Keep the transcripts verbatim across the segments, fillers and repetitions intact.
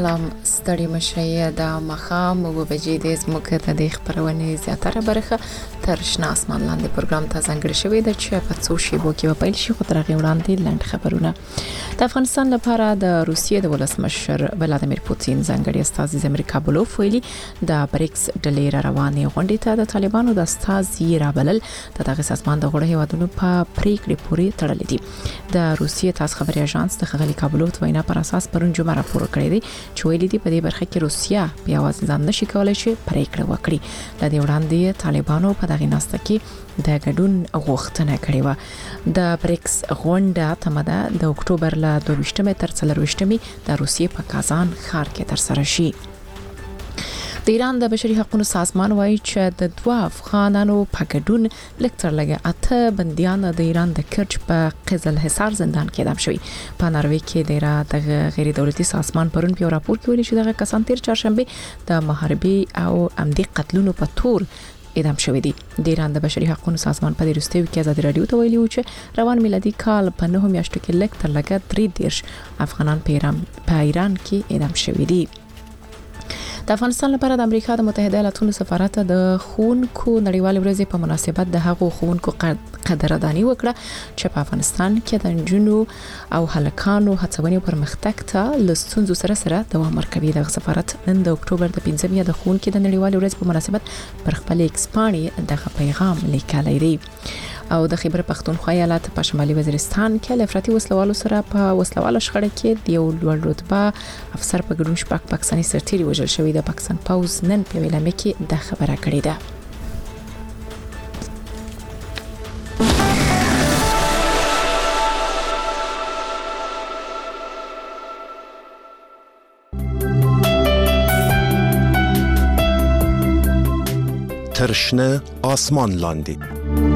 هم ستړي مشي د مخام او بجې د زموږ ته د خبرونې زیاتره برخه تر شنه اسمان لاندې پروګرام ته ځانګړی شوی دی چې په څو شیبو کې په پیل شي خو تر هغه وړاندې لاند خبرونه د افغانستان لپاره د روسیې د ولسمشر ولادیمیر پوتین ځانګړي استازي امریکا بلوف ویلي د بریکس ډلې را روانې غونډې ته د طالبانو د استازي رابلل د دغه سازمان د غړو هیوادونو په پریکړې پورې تړلې دي د روسیې تاس خبري اژانس د خغلی کابلوت وینا پر اساس پرون جمعه راپور کړی دی چې ویلي دی په دې برخه کې روسیا بیا واځ ځان نشي کولای چې پریکړه وکړي د دې وړاندې طالبانو په دغه ناسته کې د ګډون غوښتنه کړې و د بریکس غونډه تمده د اکتوبر له دوه ویشتمې تر څلور ویشتمې د روسیې په کازان ښار کې تر سره شي د ایران د بشري حقوقو سازمان وایي چې د دوه افغانانو په ګډون لکتر لګه اته بنديان د ایران د کرچ په قزل حصار زندان کې اعدام شوي په ناروې کې د غیر دولتي سازمان پرون په راپور کې ویلي چې دغه کسان تیر چهارشنبه د محاربي او عمدي قتلونو په تور اعدام شوی دي د ایران د بشري حقوقو سازمان په وروستیو کې ازادي رادیو ته ویلي و چې روان میلادي کال په نهم میاشتو کې لکتر لګه درې دیرش افغانان په ایران په ایران کې اعدام شوي دي د افغانستان لپاره د امریکا د متحده ایالاتونو سفارت د خونکو نړیوال ورځې په مناسبت د هغو خونکو قدردانی وکړه چې په افغانستان کې د جنو او هلکانو هڅونې پر مختګ ته لستونزو سره سره دوام ورکوي د سفارت نن د اکتوبر د پنځمې د خونکو د نړیوال ورځې په مناسبت پر خپل ایکسپاني دغه پیغام لیکلی دی او د خیبر پختونخوا ایالت په شمالي وزیرستان کې له افراطي وسلوالو سره په وسلوالو شخړه کې د یو لوړ رتبه افسر په ګډون شپږ پاکستاني سرتیري وژل شوی د پاکستان پوز نن په ویلامه کې د خبره کړې ده ترشنه آسمان لاندې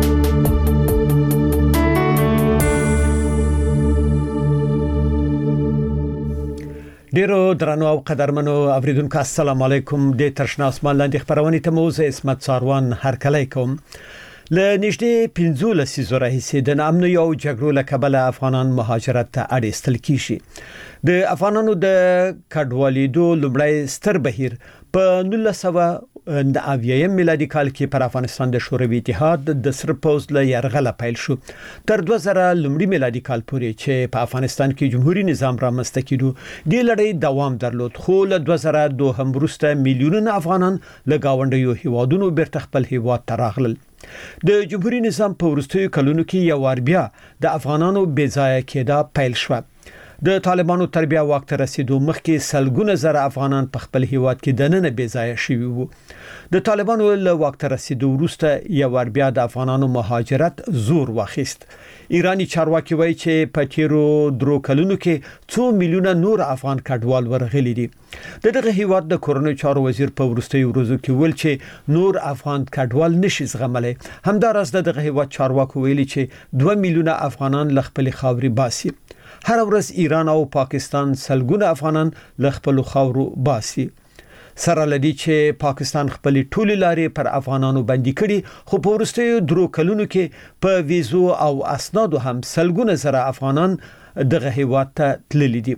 ډیرو درنو او قدرمنو اوریدونکو السلام علیکم د ترشنه آسمان لاندې خبرونه ته موزه اسمت ساروان هر کله کوم ل نږدې پنځه لسیزو راهیسې د امن یو جګړو له کبله افغانان مهاجرت ته اړ کیږي د افغانانو د کډوالیدو لومړی ستر بهیر په نولس سوه د اویایم میلادي کال کې پر افغانستان د شوروي اتحاد د سر پوز له یرغله پیل شو تر دوه زره لومړي میلادي کال پورې چې په افغانستان کې جمهوریت نظام رامنځته کېدو د لړۍ دوام درلود خو له دوه زره دوه هم وروسته میلیونونه افغانان له گاونډیو هیوادونو بیرته خپل هیواد ته راغلل د جمهوریت نظام په وروستیو کلونو کې یو وار بیا د افغانانو بې ځایه کېدا پیل شو د طالبانو تربیه وخت رسیدو مخکې سلګونه زره افغانان په خپل هیواد کې دننه بې ځایه شوي وو د طالبانو له وخت رسیدو وروسته یو ور بیا د افغانانو مهاجرت زور واخیست ایرانی چارواکي وایي چې په تیرو درو کلونو کې څو میلیونه نور افغان کډوال ورغلي دي د دغه هیواد د کورونو چارو وزیر په ورستیو ورځو کې ویل چې نور افغان کډوال نشي زغملای همدارس دغه هیواد چارواکي ویلي چې دوه میلیونه افغانان ل خپل خاوري باسي هر ورځ ایران او پاکستان سلګونه افغانان ل خپل خاورو باسي سره لدی چې پاکستان خپل ټولې لارې پر افغانانو باندې کړي خو په ورستیو درو کلونو کې په ویزو او اسنادو هم سلګونه زره افغانان دغه هیواد ته تللي دي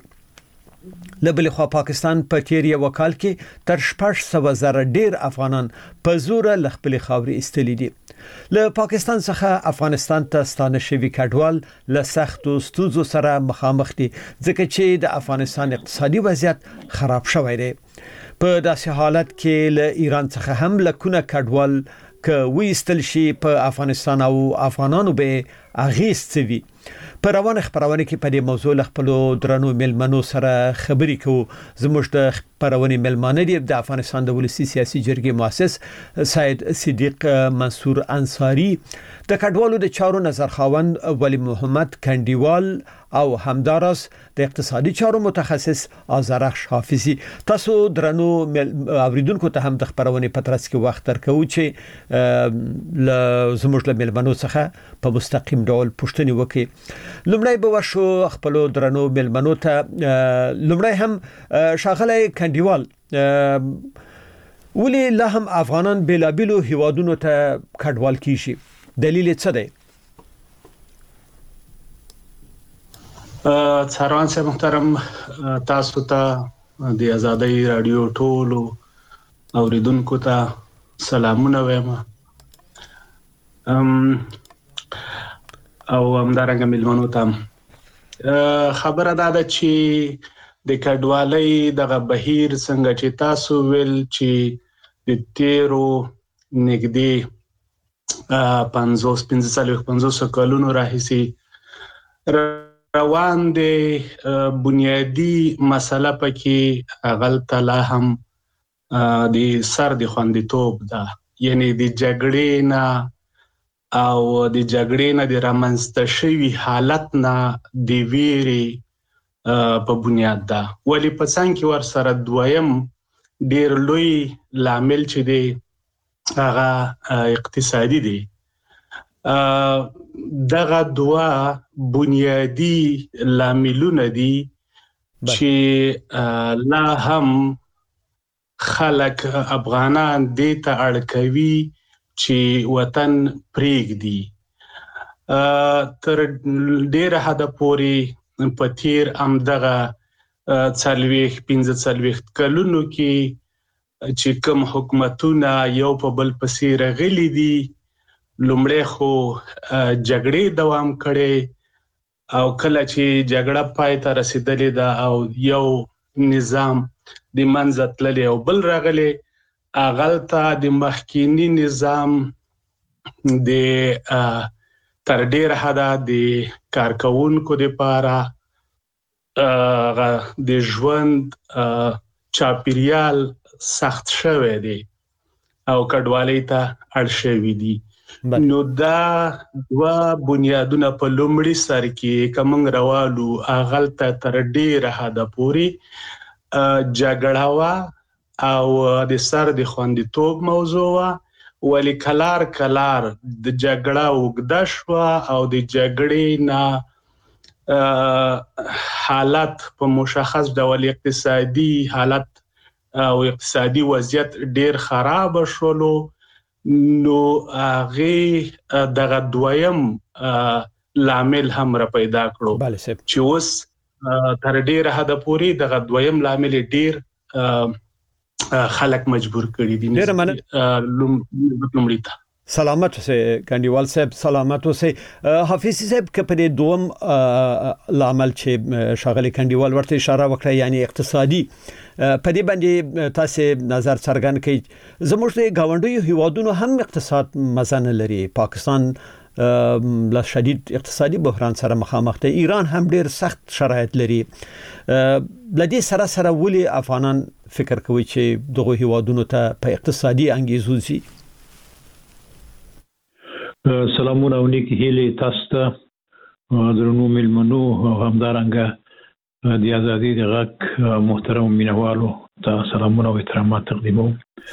لبل خو پاکستان په تیر یو کال کې تر شپږ سوه زره ډیر افغانان په زور ل خپل خاوري استلي دي له پاکستان څخه افغانستان ته ستانه شوی کډوال له سختو ستونزو سره مخامخ دي ځکه چې د افغانستان اقتصادي وضعیت خراب شوی دی په داسې حالت کې له ایران څخه هم لکونه کډوال ک وېستل شي په افغانستان او افغانانو به اغیستوي په روانه خبرونه کې په دې موضوع له خپل درنو ملمنو سره خبرې کوو زموږ د خبرونه ملمانه دي د افغانستان د ولسی سیاسي جرګې مؤسس سید صدیق منصور انصاری د کډوالو د چارو نظرخواند ولی محمد کندیوال او همدارس د اقتصادي چارو متخصص آذرخش حافظي تاسو درنو اوریدونکو ته هم د خبرونه پترس کې وخت درکو چې ل زموږ له ملمنو څخه په مستقیم ډول پوښتنه وکړي لومړی به ورشو خپل درنو ملمنو ته لومړی هم شاغله کندیوال ولی له هم افغانان بلابلو هیوادونو ته کډوال کیږي دلیل څه دی څاروان صاحب محترم تاسو ته د آزادۍ رادیو ټولو اوریدونکو ته سلامونه وایم ام او همدارنګه ملمنو ته خبره دا ده چې د کډوالۍ دغه بهیر څنګه چې تاسو ویل چې د تیرو نږدې پنځوس پنځه څلوېښت پنځوس کلونو راهیسې روان دی بنیادی مسله پکې هغلته لا هم د سر د خوندیتوب ده یعنی د جګړې نه او د جګړې نه د رامنځته شوي حالت نه د ویرې په بنیاد ده ولی په څنګ کې ورسره دویم ډېر لوی لامل چې دی هغه اقتصادي دی دغه دوه بنیادی لاملونه دي چې لا هم خلک افغانان دې ته اړ کوي چې وطن پرېږدي تر ډېره حده پورې په تیر همدغه څلوېښت پنځه څلوېښت کلونو کې چې کوم حکومتونه یو په بل پسې راغلي دي لومړی خو جګړې دوام کړي او کله چې جګړه پای ته رسیدلې ده او یو نظام د منځه تللی او بل راغلی هغلته د مخکینی نظام د تر ډېره حده د کارکوونکو دپاره د ژوند چاپیریال سخت شوی دی او کډوالۍ ته اړ شوي دي نو دا دوه بنیادونه په لومړي سر کې که موږ راوالو هغلته تر ډېره حده پورې جګړه وه او د سر د خوندیتوب موضوع وه ولې کلار کلار د جګړه اوږده شوه او د جګړې نه حالت په مشخص ډول اقتصادي حالت او اقتصادي وضعیت ډېر خراب شولو نو هغې دغه دویم لامل هم را پیدا کړو چې اوس تر ډېره حده پورې دغه دویم لامل ډېر خلک مجبور کړي دي لومړی ته سلامت اوسئ کنډیوال صاحب سلامت اوسئ حافظ صاحب که په دې دوم لامل چې ښاغلي کنډیوال ورته اشاره وکړه یعنی اقتصادي په دې باندې تاسو نظر څرګند کړئ زموږ د ګاونډیو هیوادونو هم اقتصاد مزه نه لري پاکستان له شدید اقتصادي بحران سره مخامخ دی ایران هم ډېر سخت شرایط لري لدې سره سره ولې افغانان فکر کوي چې دغه هیوادونو ته په اقتصادي انګیزو ځي سلامونه او نیک هیلې تاسو ته درنو ملمنو همدارنګه د ازادي د غږ محترم مینوالو ته سلامونه او احترامات تقدیموم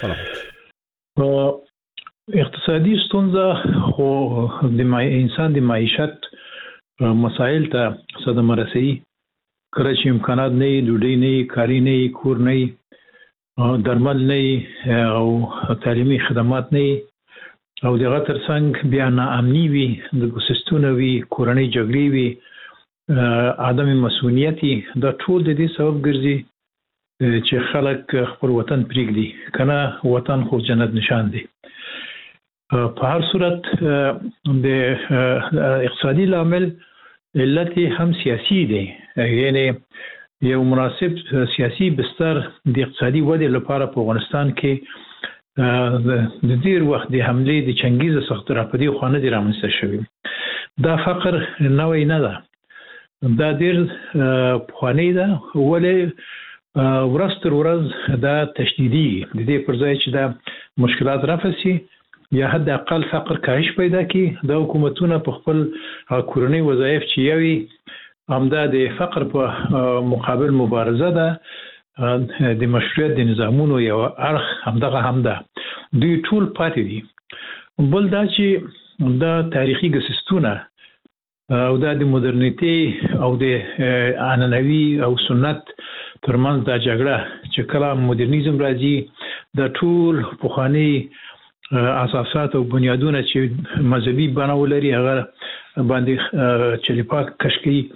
اقتصادي ستونزه خو د انسان د معیشت مسائل ته صدمه رسوي کله چې امکانات نه وي ډوډۍ نه وي کاري نه وي کور نه وي درمل نه وي او تعلیمي خدمات نه وي او دغه ترڅنګ بیا ناامني وي د ګوسستونه وي کورنۍ جګړې وي عدم مسؤلیت دا ټول د دې سبب ګرځي چې خلک خپل وطن پرېږدي کنه وطن خو جنت نشان دی په هر صورت د اقتصادي لامل علت هم سیاسي دی یعنی یو مناسب سیاسي بستر د اقتصادي ودې لپاره په افغانستان کې د ډیر وخت د حمله د چنګیز سختره په دې خانه د رامنځته شوی دا فقر نوې نه ده دا ډیر پخوانی ده ولې ورځ تر ورځ دا تشدیدي د دې پر ځای چې دا مشکلات رافسي یا حد اقل فقر کاهش پیدا کی دا حکومتونه په خپل کورنۍ وظایف چې یوي همدا د فقر په مقابل مبارزه ده د مشروعیت د نظامونو یو اړخ همدغه همدا دوی ټول پاتې دي بل دا چې دا تاریخي ګسستونه او دا د مدرنیتي او د عنعنوي او سنت ترمنځ دا جګړه چې کله مدرنیزم راځي دا ټول پخوانی اساسات او بنیادونه چې مذهبي بڼه ولري هغه باندې چلیپا کشکی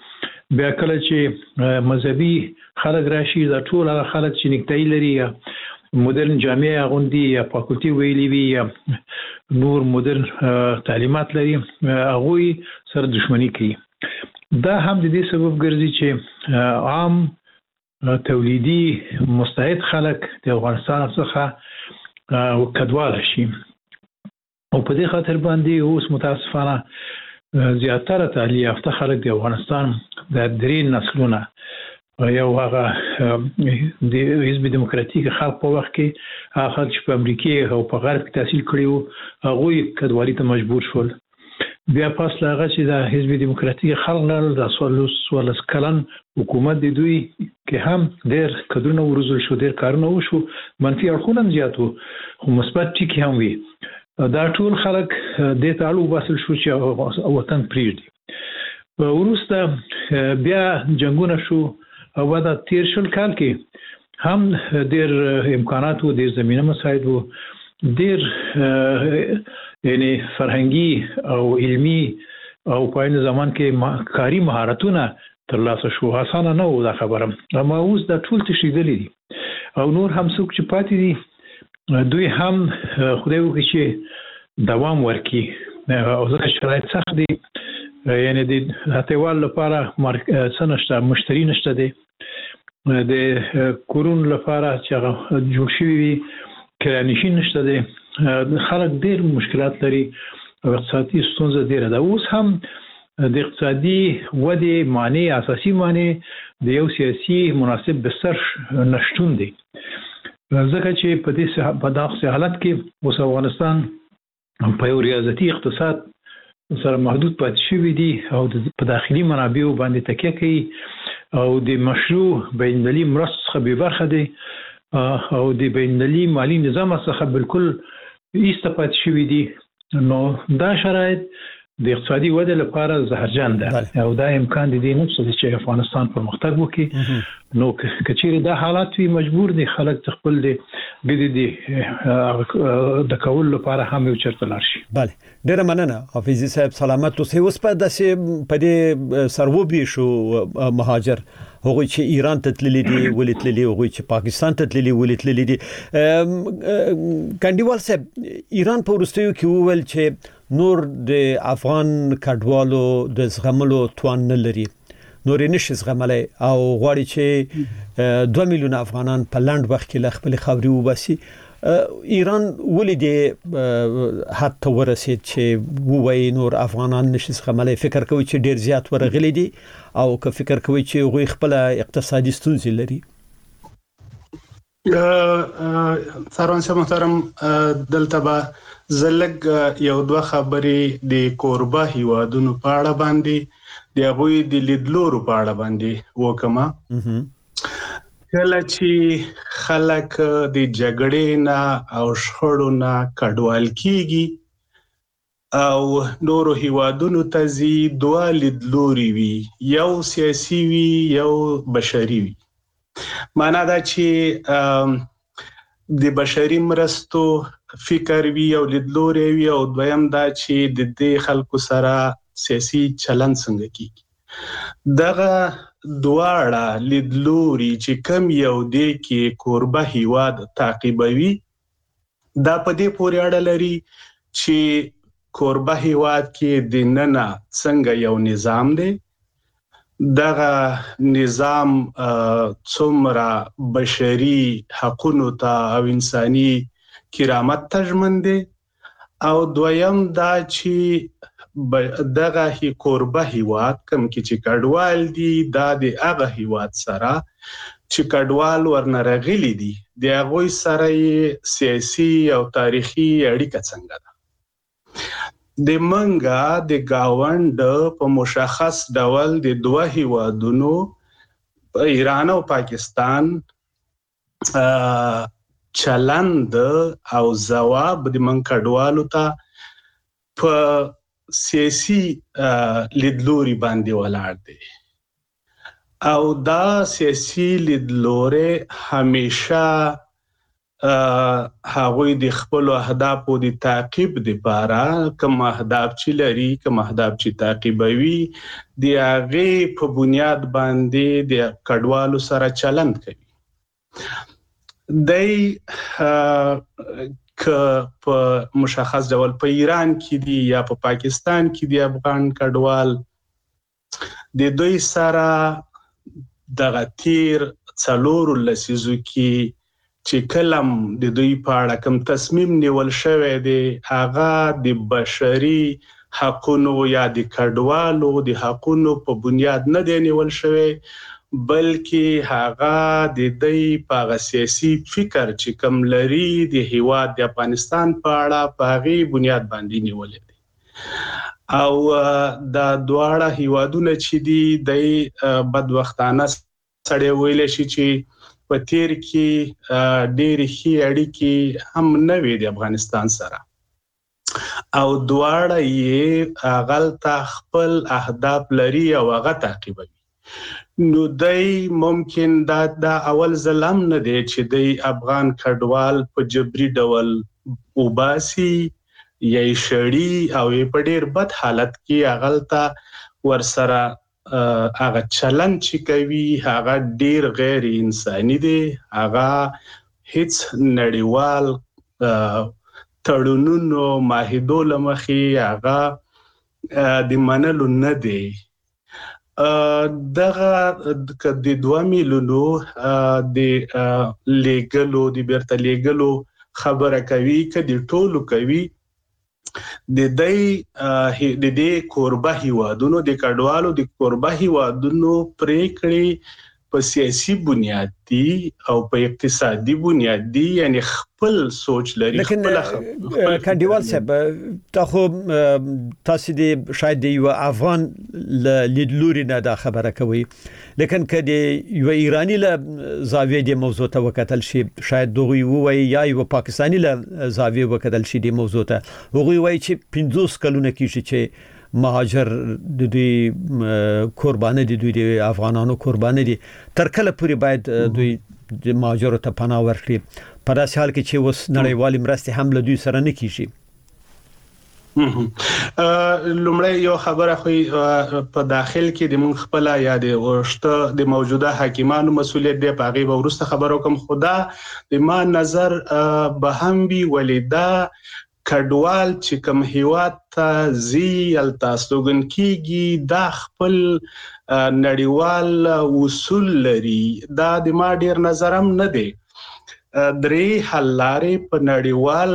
بیا کله چې مذهبي خلک راشي دا ټول هغه خلک چې نکتای لري یا مدرن جامعه غوندي یا فاکولټي ویلي وي یا نور مدرن تعلیمات لري هغه سره دښمنی کوي. دا هم د دې سبب ګرځي چې عام تولیدي مستعد خلک د افغانستان څخه کډواله شي او په دې خاطر باندې اوس متاسفانه زیاتره تعلیم یافته خلک د افغانستان د درې نسلونه یو هغه د حزب دموکراتیک خلک په وخت کې هغه خلک چې په امریکا او په غرب کې تحصیل کړي وو هغوی کډوالي ته مجبور شول. بیا پس له هغه چې د حزب دموکراتیک خلک لرل د څوارلس کلن حکومت د دوی کې هم ډېر کډونه وروزل شو، ډېر کارونه وشو، منفي اړخونه هم زیات وو خو مثبت ټکي هم وي. دا ټول خلک دې ته اړ وباسل شو چې وطن پرېږدي. وروسته بیا جنګونه شو او دا تیر شل کال کې هم ډېر امکانات وو، ډېر زمینه مساعد وو، ډېر یعنی فرهنګي او علمی او په عین زمان کې کاري مهارتونه ترلاسه شو. اسانه نه و دا خبره، اما اوس دا ټول تشریدلې دي او نور هم څوک چې پاتې دي دوی هم خدای وکړي چې دوام ورکړي او ځکه شرایط سخت دي، یعنی د هټیوال لپاره څه نشته، مشتری نشته دی، د کورون لپاره چې هغه جوړ شوي وي کرانشین نشته دی، خلک ډېر مشکلات لري او اقتصادي ستونزه ډېره ده. اوس هم د اقتصادي ودې معنی اساسي معنی د یو سیاسي مناسب بستر نشتون دی، ځکه چې په دې په داسې حالت کې اوس افغانستان په یو ریاضتي اقتصاد سره محدود پاتې شوی دی او په داخلي منابعو باندې تکیه کوي او د مشروع بین المللي مرستو څخه بې برخه دی او د بین المللي مالي نظام څخه بالکل ایسته پاتې شوی دی. نو دا شرایط د اقتصادي وده لپاره زهرجن ده او دا امکان دي نه چې افغانستان پرمختګ وکړي. نو کچېرې دا حالات وي مجبور دي خلک خپل دي بده دي د کول لپاره هم یو چرته لاړ شي. بله ډیره مننه حافظي صاحب، سلامت اوسئ. اوس په داسې په دې سروبي شو مهاجر هغه چې ایران ته تللی دي ولې تللی، هغه چې پاکستان ته تللی ولې تللی دي. کندیوال صاحب ایران په وروستیو کې وویل چې نور د افغان کډوالو د زغملو توان نه لري، نور یې نشي زغملی او غواړي چې دوه میلیونه افغانان په لنډ وخت کې له خپلې خاورې وباسي. ایران ولې دې حد ته ورسید چې ووایي نور افغانان نشي زغملی؟ فکر کوي چې ډېر زیات ورغلي دي او که فکر کوي چې هغوی خپله اقتصادي ستونزې لري؟ سروان صاحب محترم، دلته به زلګ یو دوه خبرې د کوربه هیوادونو په اړه باندې د هغوی د لیدلورو په اړه باندې وکړم. کله چې خلک د جګړې نه او شخړو نه کډوال کیږي او نورو هیوادونو ته ځي، دوه لیدلوري وي، یو سیاسي وي یو بشري وي. معنا دا چې د بشري مرستو فکر وی او لیدلوري وي او دویم دا چې د دې خلکو سره سیاسي چلن څنګه کیږي. دغه دواړه لیدلوري چې کم یو دی کې کوربه هیواد تعقیبوي، دا په دې پورې اړه لري چې کوربه هیواد کې د ننه څنګه یو نظام دی، دغه نظام څومره بشري حقوقو ته او انساني کرامت ته ژمن دی، او دویم دا چې دغه هی کوربه هیواد کم کې چې کډوال دي دا د هغه هیواد سره چې کډوال ورنرغلي دي د هغوی سره سیاسي او تاریخي اړیکه څنګه ده. د منګه د گاوند په مشخص ډول د دوه هیوادونو ایران او پاکستان چلند او جواب د من کډوالو ته په سیاسي لیدلوري باندې ولاړ دی او دا سیاسي لیدلوري همیشه هغوی د خپل اهدافو د تعقیب لپاره کوم اهداف چې لري کوم اهداف چې تعقیبوي د هغه په بنیاد باندې د کډوالو سره چلند کوي. دای ک په مشخص ډول په ایران کې دی یا په پاکستان کې دی افغان کډوال د دوی سره د غتیر څلور لسیزو کې چې کلم د دوی په اړه کوم تصمیم نیول شوی دی هغه د بشري حقوقو یا د کډوالو د حقوقو په بنیاد نه دی نیول شوی بلکې هغه د دوی په سیاسي فکر چې کوم لري د هیواد د افغانستان په اړه په غي بنیاد باندې نیول دي او د دواړه هیوادونو چې دی د بدوختانه سړی ویل شي چې په تیر کې ډېر ښې اړیکې هم نه وي د افغانستان سره او دواړه یې غلطه خپل اهداف لري او هغه تعقیبوي. نو دای ممکن دا د اول ظلم نه دی چې د افغان کډوال په جبري ډول وباسي یا شړی او په ډېر بد حالت کې غلطه ورسره هغه چلن چې کوي هغه ډیر غیر انساني دی هغه هیڅ نړیوال تړونونو معاهدو لمخې هغه د منلو نه دی. دغه د دوه میلیونو د لیګلو د بیرته لیګلو خبره کوي کدي ټولو کوي د دې د دې کوربه هیوادونو د کډوالو د کوربه هیوادونو پریکړې په سیاسي بنیاد دي او په اقتصادي بنیاد دي یعنی خپل سوچ لري خپل خپل کډوال صاحب تاسو تاسو د شاید یو افغان لیدلوري نه دا خبره کوي لیکن کله یو ایرانی له زاویه د موضوع ته وکتل شي شاید دوی وایي یا یو پاکستانی له زاویه وکتل شي د موضوع ته هغه وایي چې پنځوس کلونه کې چې مهاجر د دوی قرباني دي دوی د افغانانو قرباني دي تر کله پورې باید دوی د مهاجرو ته پناه ورکړي په داسې حال کې چې وس نړیوال مرستې هم له دوی سره نه کیږي. لومړی یو خبره خو په داخل کې د مونږ خپل یا د ورشته د موجوده حکیمانو مسولیت دی په غیبه ورسته خبرو کوم خدا د ما نظر به هم وی ولیدا کډوال چې کوم هیواد ته زی التاسوګن کیږي دا خپل نړیوال اصول لري دا د ما ډیر نظرم نه دی. درې حل لارې په نړیوال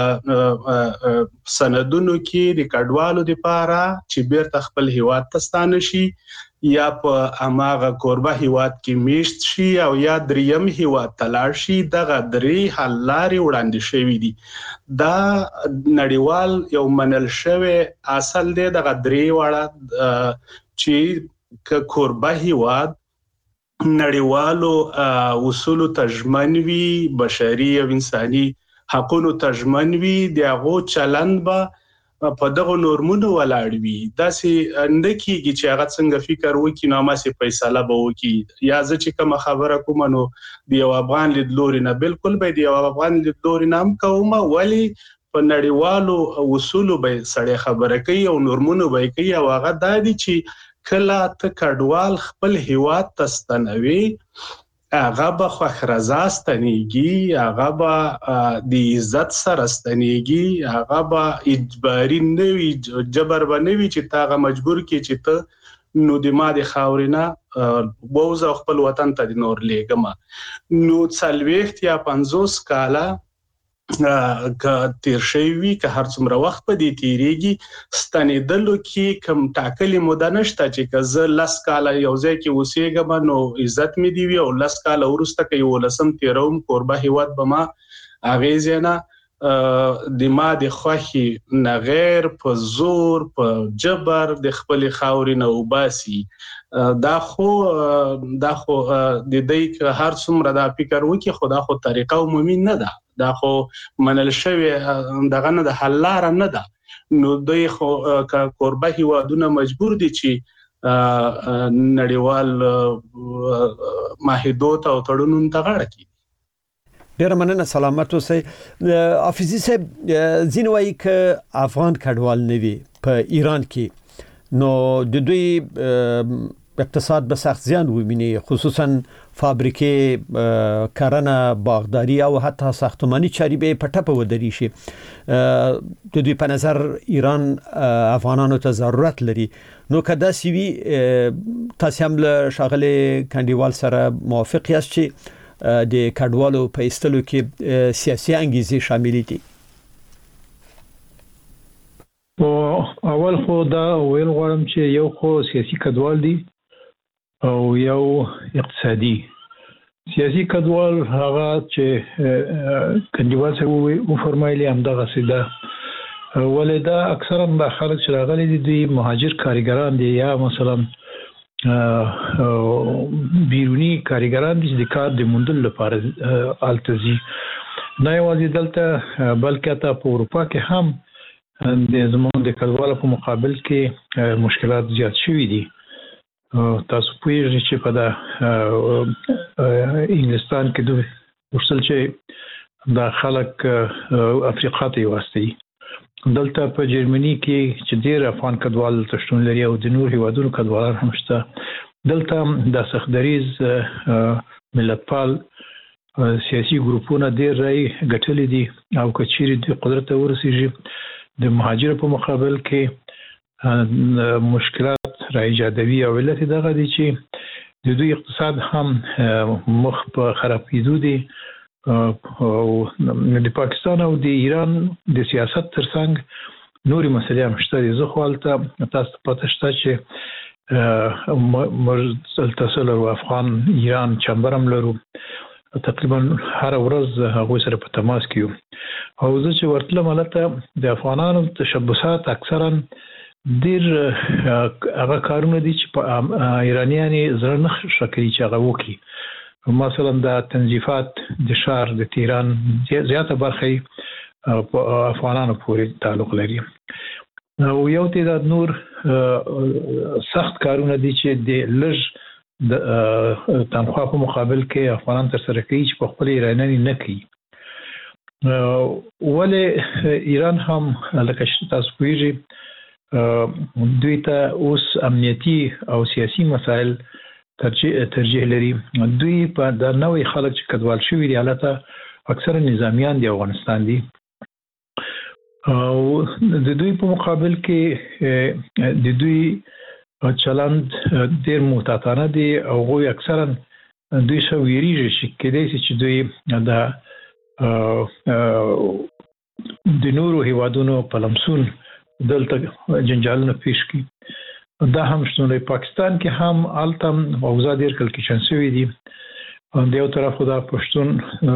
سندونو کې د کډوالو لپاره چې بیرته خپل هیواد ته ستانه شي یا په اماغه قربه هیواد کې میشت شي او یا دریم هیواد ته لاړ شي دغه درې حل لارې وړاندې شوې دي. دا نړیوال یو منل شوی اصل دی دغه درې وړه چې قربه هیواد نړیوالو اصول تجمنوي بشري او انساني حقوقو تجمنوي دغه چلند به په دغه نورمونو ولاړ وي داسې اندکیږي چې هغه څنګه فکر وکړي نو ما سي فیصله به وکړي یا زه چې کوم خبره کوم نو د یو افغان لیدلوري نه بالکل به د یو افغان لیدلوري نام کوم ولی په نړیوالو اصول به سړی خبره کوي او نورمونو به کوي او هغه د دې چې کله ته کډوال خپل هیواد ته ستنوي هغه به خوښ رضا ستنېږي هغه به د عزت سره ستنېږي هغه به اجباري نه وي جبر به نه وي چې تاغه مجبور کی چې ته نو د ما د خاورینا بوزه خپل وطن ته د نور لېګما نو څلويخت یا پنځوس کاله که تیر شوی که هر څومره وخت په دې تیریږي ستنېدلو کې کم ټاکلې موده نشته چې که زه لس کاله یو ځای کې اوسېږم نو عزت مې دی وي او لس کاله وروسته که یو لسم تیروم قربه هیواد به ما اغیزې نه د ما د خوښي نه غیر په زور په جبر د خپل خاوري نه وباسي دا خو دا خو د دې که هر څومره دا فکر وکړي خو دا خو طریقه عمومي نه ده دا خو منل شوی دغه نه د حل لار نه ده نو دوی خو قربه هیوادونه مجبور دي چې نړیوال معاهدو ته او تړونونو ته غاړه کړي. ډیر مننه سلامت اوسئ. حافظي صاحب ځینې وایي چې افغان کډوال نه وي په ایران کې نو د دوی اقتصاد به سخت زیان وویني، خصوصا فابریکې، کرنه، باغداري او حتی ساختماني چارې به په ټپه ودرې شي. د دوی په نظر ایران افغانانو ته ضرورت لري. نو که داسې وي تاسو هم له ښاغلي کنډیوال سره موافق یاست چې د کډوالو په ایستلو کې سیاسي انګیزې شامل دي؟ او اول خو دا ویل غواړم چې یو خو سیاسي کډوال دي او یو اقتصادي. سیاسي کډوال هغه چې کنډیوال سره و فرمایلی هم دغه سیده ولدا اکثرا د خلک چې راغلي دي دوی مهاجر کارګران دي یا مثلا بیرونی کارګران دي چې د کار د موندلو لپاره التزي نه یوازې دلته بلکې حتی په اروپا کې هم د زموږ د کډوالو په مقابل کې مشکلات زیات شوي دي. تاسو پوهیږئ چې په د انګلستان کې دوی وشتل چې د خلک افریقا ته واسطي، دلته په جرمني کې چې ډیر افغان کډوال تشتون لري او د نور هیوادونو کډوالان هم شته. دلته د سختدریز ملتپال سیاسي ګروپونه ډیر رای ګټلې دي او کچېرې د قدرت ته ورسیږي د مهاجر په مقابل کې مشکلات را ایجادوي او علت دغه دي چې د دوی اقتصاد هم مخ په خرابېدو دي او د پاکستان او د ایران د سیاست ترڅنګ نوري مسلې هم شته دي. زه خو هلته تاسو پته شته چې موږ دلته لرو افغان ایران چمبر هم لرو، تقریبا هر ورځ هغوی سره په تماس کې یو او زه چې ورتلم هلته د افغانانو تشبثات اکثرا ډیر هغه کارونه دي چې په ایرانیان زړه نه ښه کوي چې هغه وکړي. مثلا د تنظیفات د ښار د تهران زیاته برخه په افغانانو پورې تعلق لري او یو تعداد نور سخت کارونه دي چې د لږ د تنخوا په مقابل کې افغانان ترسره کوي چې په خپل ایرانیان نه کوي. ولې ایران هم لکه تاسو پوهیږئ دوی ته اوس امنیتي او سیاسي مسایل ترجیح ترجیح لري. دوی په د نوې خلک چې کډوال شوي دي هلته اکثره نظامیان دي، افغانستان دي او د دوی په مقابل کې د دوی چلند ډېر محتاطانه دي او هغوی اکثرا دوی ښه ویریږي چې کېدای شي چې دوی د د نورو هیوادونو په لمسون دلته جنجالونه پیش کی. دا هم شتون لري. پاکستان کې هم هلته اوضاع ډېر کلکشن شوي دي. د یو طرف خو دا پښتون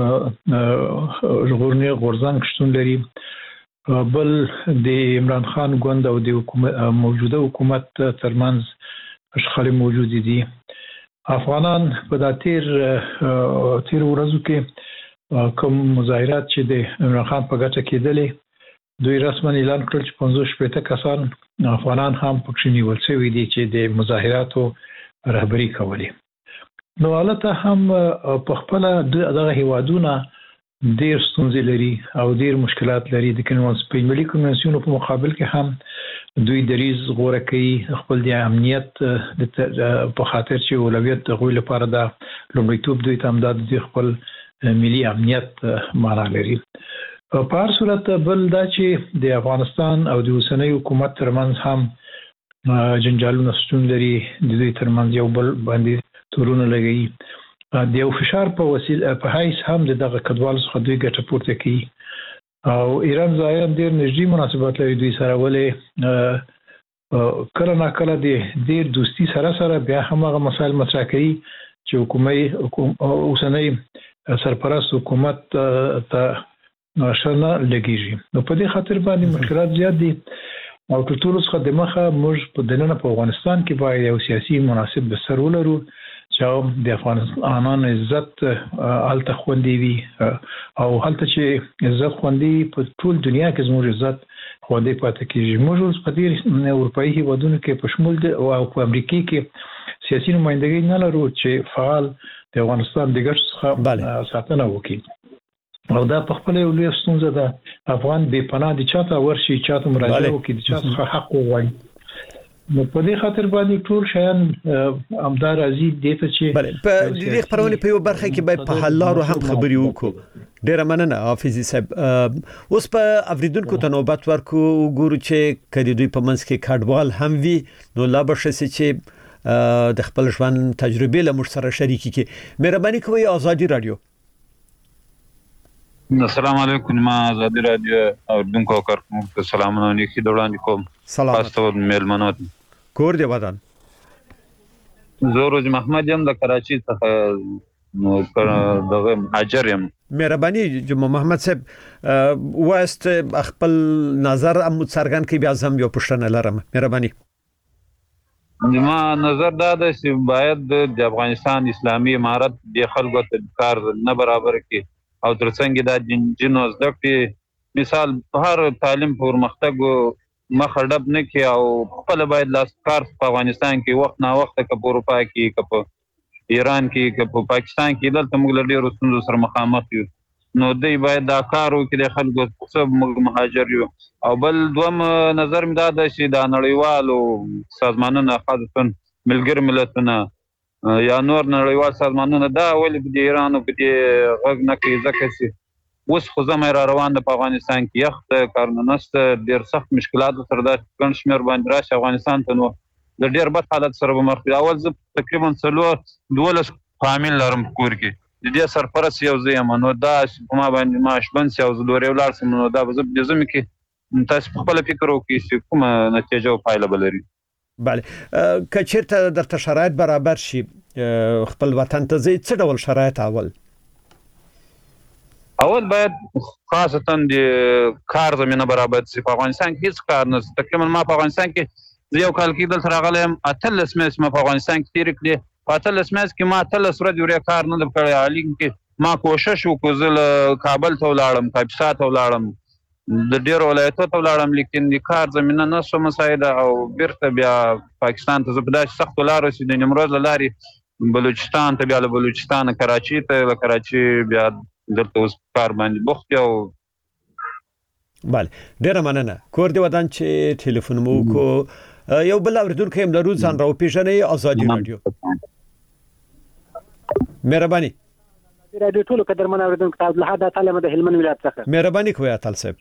ژغورنې غورځنګ شتون لري، بل د عمران خان ګوند او د موجوده حکومت ترمنځ شخړې موجودې دي. افغانان په دا تیر تیر ورځو کې کوم مظاهرات چې د عمران خان په ګټه کېدلې دوی رسما اعلان کړل چې پنځوس شپېته کسان افغانان هم پکې نیول شوي دي چې د مظاهراتو رهبري کولې. نو هلته هم په خپله دغه هیوادونه ډېر ستونزې لري او ډېر مشکلات لري. د بین المللي کنونسیونو په مقابل کې هم دوی دریځ غوره کوي، خپل د امنیت په خاطر چې اولویت د هغوی لپاره دا لومړیتوب دوی ته هم دا د خپل ملي امنیت معنا لري. په هر صورت بل دا چې د افغانستان او د اوسنۍ حکومت ترمنځ هم جنجالونه شتون لري، د دوی ترمنځ یو بل باندې تورونه لګوي. د یو فشار په وسیله په حیث هم د دغه کډوالو څخه دوی ګټه پورته کوي او ایران ظاهرا ډېر نږدې مناسبات لري دوی سره، ولې کله ناکله د ډېر دوستي سره سره بیا هم هغه مسایل مطرح کوي چې حکومت اوسنۍ سرپرست حکومت ته شنه لګیږي. نو په دې خاطر باندې مشکلات زیات دي او تر ټولو څخه د مخه موږ په دننه په افغانستان کې باید یو سیاسي مناسب بستر ولرو چې د افغانانو عزت هلته خوندي وي او هلته چې عزت خوندي په ټول دنیا کې زموږ عزت خوندي پاتې کېږي. موږ اوس په دې اروپایي هیوادونو کې په شمول او په امریکا کې سیاسي نمایندګي نه لرو چې فعال د افغانستان د ګټو څخه ساتنه وکړي. او دا په خپل یو لوی ستونزه ده افغان بې پناه دي چاته ورشي چاته مراجعه وکړي چاته حق وغواړي نو په دې خاطر باندې ټول شیان امدار ازي دې ته چې بله په دې خبرونه په یو برخه کې به په حل لارو هم خبري وکړو ډیره مننه حافظ صاحب اوس په اوریدونکو ته نوبت ورکو وګورو چې کدي دوی په منځ کې کډوال هم وي نو لا بشه چې د خپل ژوند تجربه له مر سره شریکي کی مهرباني کوئ آزادی رادیو السلام علیکم ما آزادی رادیو اوریدونکو کارکونکو سلامونه نیکی دوړاندې کوم سلام تاسو میلمنو کور دی ودان زوروج محمد یم د کراچي څخه دغه مهاجر یم مهرباني جمعه محمد صاحب واست خپل نظر ام څرګند کی بیا زم یو پښتنه لرم مهرباني ما نظر دا ده چې باید د افغانستان اسلامي امارت د خلکو ته کار نه برابر کی او ترڅنګ دا جنو زده کړي مثال هر تعلیم پرمختګ مخ ډب نه کی او خپل باید لاس کار په افغانستان کې وخت نه وخت کې په اروپا کې کې په ایران کې کې په پاکستان کې دلته موږ ډېر ستونزو سره مخامخ یو نو دوی باید دا کار وکړي د خلکو څخه مهاجر یو او بل دوم نظر مې دا ده چې دا نړیوالو سازمانونو خاصتاً ملګر ملتونه یا نور نړیوال سازمانونه دا ولې د ایران او د غږ نه کوي ځکه چې اوس خو زموږ را روان د افغانستان کې یخت کارننست ډېر سخت مشکلات سره د ګڼ شمېر باندې راشي افغانستان ته نو د ډېر بد حالت سره به مخ اول زه تقریبا څلور دولس فامیل لرم کور کې د دې سرپرست یو ځای یم نو دا ما باندې معاش بند شي او زه دورې ولاړ شم نو دا به زه د زمې کې تاسو خپل فکر وکړئ چې کومه نتیجه او پایله به لري بله که چیرته درته شرایط برابر شي خپل وطن ته ځئ څه ډول شرایط اول اول باید خاصتا د کار زمینه برابر شي په افغانستان کې هیڅ کار نشته تقریبا ما په افغانستان کې یو کال کې دلته راغلی یم اتلس میاشتې ما په افغانستان کې تېرې کړې په اتلس میاشتې کې ما اتلس ورځې ورې کار نه دی کړی حالې کې ما کوشش وکړو زه له کابل ته ولاړم کاپیسا ته ولاړم د ډېرو ولایتو ته ولاړم لیکن د کار زمینه نه شوه مساعده او بیرته بیا پاکستان ته زه په داسې سختو لارو چې د نیمروز له لارې بلوچستان ته بیا له بلوچستانه کراچي ته له کراچي بیا دلته اوس کار باندې بوخت یو بله ډېره مننه کور دې ودان چې ټلیفون مو وکړو یو بل اوریدونکی هم لرو ځان راوپېژنئ آزادي رادیو مهرباني رادیو ټولو قدرمن اوریدونکو ته عبدالحد اتل د هلمند ولایت څخه مهرباني کوئ اتل صاحب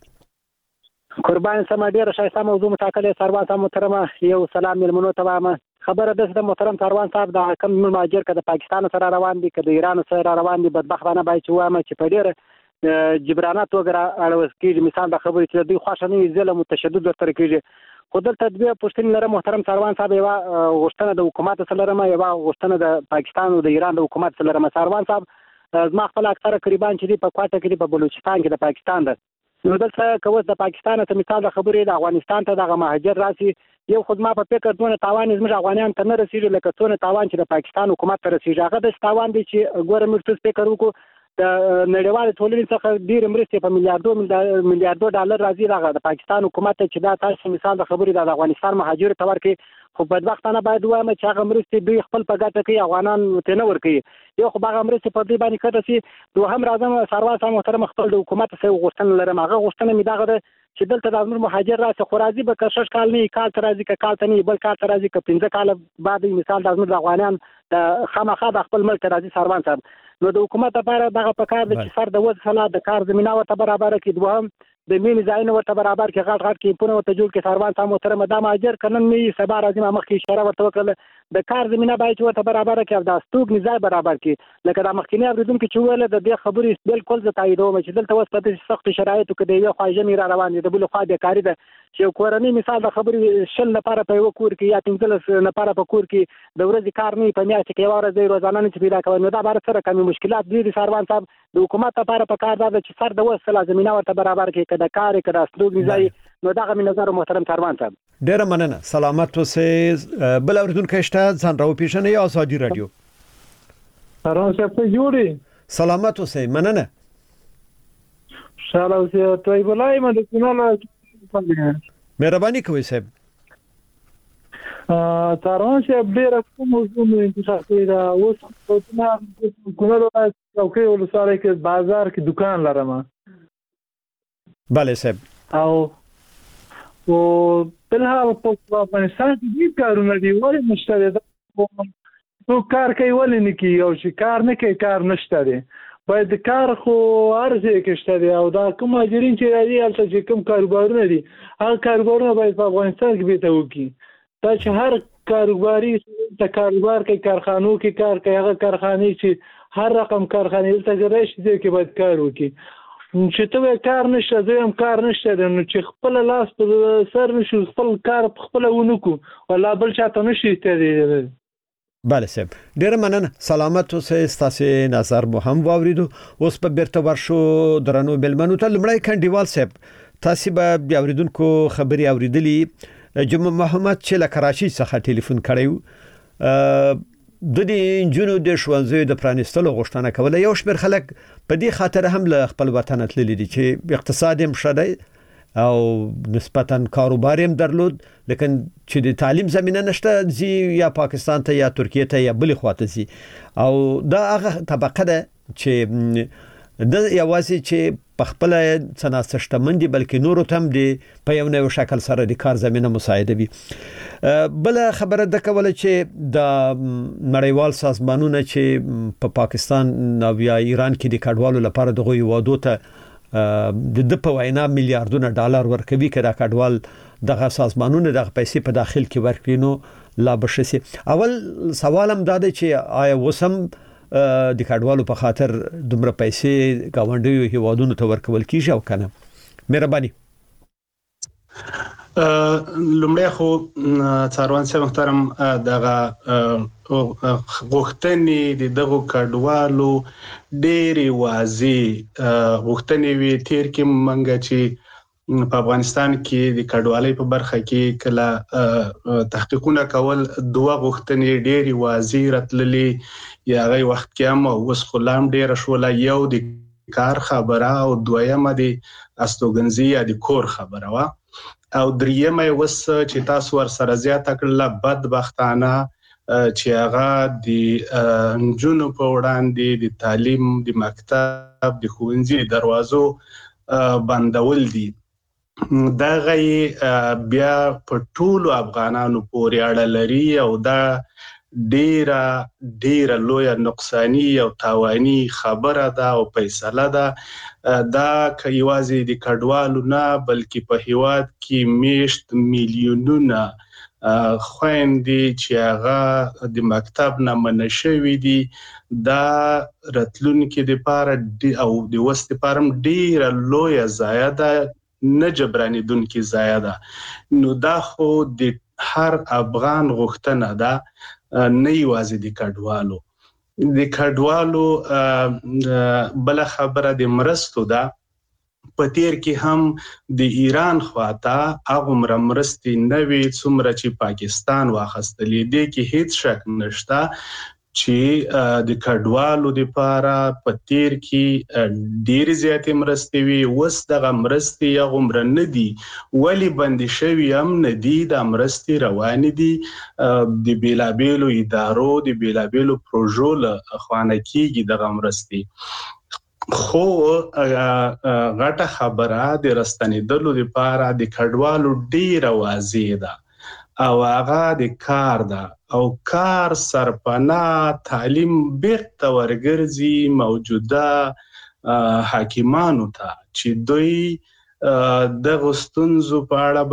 قربان سم ډیره شایسته موضوع متاکله سروان صاحب محترمه یو سلام ملمنو ته وایم خبره ده د محترم سروان صاحب د کم مهاجر کده پاکستان سره روان دي کده ایران سره روان دي بدبختانه باید چې وایم چې په ډیره جبرانات وګړه اړوس کېږي مثال د خبرې چې دوی خوښنه ظلم متشدد ورته کېږي خو دلته تدبیر پښتون لره محترم سروان صاحب یو غوښتنه د حکومت سره لرم یو غوښتنه د پاکستان او د ایران د حکومت سره لرم سروان صاحب زما خپل اکثره قریبان چې دی په کوټه کې په بلوچستان کې د پاکستان ده نو دلته کوس د پاکستان ته مثال د خبرې د افغانستان ته د مهاجر راسي یو خدمت په فکر دونه تاوان زموږ افغانان ته نه رسیږي لکه څونه تاوان چې د پاکستان حکومت ته رسیږي هغه د تاوان دی چې ګوره موږ څه فکر وکړو د نړیوال ټولنې څخه ډېر مرستې په میلیارډو میلیارډو ډالر راځي راغله د پاکستان حکومت ته چې دا تاسو مثال د خبرې د افغانستان مهاجر ته ورکړي خو بدبختانه باید وایم چې هغه مرستې دوی خپل په ګټه کې افغانان ته نه ورکړي یو خو هغه مرستې په دې باندې کړه چې دوهم راځم سروان صاحب محترم خپل د حکومت سره غوښتنه لرم هغه غوښتنه مې دغه ده چې دلته د امر مهاجر راسه خو راځي به کشش کال نه کال تر راځي ک کال ته نه بل کال تر راځي ک پنځه کال بعد مثال د امر افغانان د خامخا د خپل ملک راځي سروان صاحب نو د حکومت لپاره دغه پکار د چې سر د وځ خلا د کار زمينه ورته برابر کړي دوهم د مين ځایونه ورته برابر کړي غټ غټ کې پونه ورته جوړ کړي سروان صاحب محترم د مهاجر کنن نه سبا راځي ما مخکې اشاره ورته وکړه د کار زمينه باید ورته برابر کړي او د استوګ نزای برابر کړي لکه د مخکینی اوریدونکو چې ویل د دې خبرې بالکل ز تاییدوم چې دلته وس په سخت شرایطو کې د یو خواجه را روان دي د بل خوا د کاری ده چې کورنۍ مثال د خبرې شل لپاره په یو کور کې یا پنځلس لپاره په کور کې د ورځې کار نه په میاشت کې یو ورځ روزانه نه پیدا کوي نو دا بار سره کومي مشکلات دي سروان صاحب د حکومت لپاره په کار ده چې سر د وسله زمينه ورته برابر کړي کده کار کده استوګ نزای نو دا غو نظر محترم سروان صاحب ډیر مننه سلامت اوسئ بل اوریدونکو شته ځان راو پیښنه یا آزادي رادیو سلام صاحب ته جوړي سلامت اوسئ مننه سلام صاحب ته بلای مده کنه مهرباني کوئ صاحب څاروان چې ډېر کوم موضوع انتخاب کړی دا اوس په کومه ولایت او کې ولسوالۍ کې بازار کې دکان لرم. بله صاحب. او او په هغه په افغانستان کې دې کارونه دی ولې مشتری دا نو کار کوي ولې نه کوي او چې کار نه کوي کار نشته دی. باید کار خو ارزه کې شته دی او دا کوم اجرین چې راځي هلته چې کوم کاروبارونه دي هغه کاروبارونه باید په افغانستان کې به ته وکړي. دا چې هر کاروباري ته کاروبار کوي کارخانو کې کار کوي هغه کارخانې چې هر رقم کارخانې دلته راشي چې باید کار وکړي. چې ته کار نشته زه هم کار نشته نو چې خپل لاس په سر نشو خپل کار خپل ونکو ولا بل چاته نشي ته. بله صاحب ډیر مننه سلامت اوسئ ستاسو نظر مو هم واوریدو. اوس په بیرته ورشو درنو ملمنو ته لمړی کنډیوال صاحب تاسو به د اوریدونکو خبري اوریدلې جمعه محمد چې له کراچۍ څخه ټلیفون کړیو د دې جنونو د شوانزوی د پرانستلو غوښتنه کوله. یو شمېر خلک په دې خاطر هم له خپل وطن تللی دي چې اقتصاد هم شدی او نسبتاً کاروبار هم درلود لیکن چې د تعلیم زمینه نشته زی یا پاکستان ته یا ترکیه ته یا بل خواته زی او دا هغه طبقه ده چې د یوازې چې په خپل څنګه شتمندي بلکې نورو تم دي په یو نوې شکل سره د کار زمينه مساعده وي. بل خبره ده کوله چې د نړیوال سازمانونو چې په پاکستان او یا ایران کې د کډوالو لپاره دغه وادو ته د د په وینا میلیارډونه ډالر ورکوي کړه کډوال دغه سازمانونو دغه پیسې په داخل کې ورکړي نو لا بشسي. اول سوال هم دا دی چې آیا وسم د کډوالو په خاطر دومره پیسې گاونډیو هیوادونو ته ورکول کیږي او کنه؟ مهرباني. لومړی خو څاروان صاحب محترم دغه غوښتنې د دغه کډوالو ډېرې واضح غوښتنې وی تیر کې منګه چې په افغانستان کې د کډوالۍ په برخه کې کله تحقیقونه کول دوه غوښتنې ډېرې واضح راتللې یا غي وخت کې هم اوس خلام ډېر شول. یو د کار خبره او دویمه د استوګنځي یا د کور خبره وا او دریمه وس چې تاسو ور سره زیاته کړل بدبختانه چې هغه د جنونو په وړاندې د تعلیم د مکتب د ښوونځي دروازو بندول دي. دا غي بیا په ټولو افغانانو پورې اړه لري او دا ډیره ډیره لوی نقصانی او تاوانی خبره ده او فیصله ده. دا کایوازي د کډوالو نه بلکې په هیواد کې میشت میلیونونه خويندې چې هغه د مکتب نه منشوي دي دا راتلونکي د پاره او د وست پارم ډیره لوی زیاده نه جبرانی دن کی زیاده. نو دا خو د هر افغان غوښتنه ده نه یوازې د کډوالو د کډوالو بل خبره د مرستو ده. په تیر کې هم د ایران خواته هغه مرستي نوي څومره چې پاکستان واخستلې دي کې هیڅ شک نشته چې د کډوالو لپاره په تیر کې ډېر زیاتې مرستې وي. وس دغه مرستې هغه مر نه دي ولی بند شوی هم نه دي. د مرستې روان دي د بیلابېلو ادارو د بیلابېلو پروژو له خوانه کېږي دغه مرستې. خو غټه خبره د رستنیدلو لپاره د کډوالو ډېره واضح ده او هغه د کار ده او کار سرپناه تعلیم بیرته ورګرځي موجوده حاکمانو ته چې دوی د غستونزو په اړه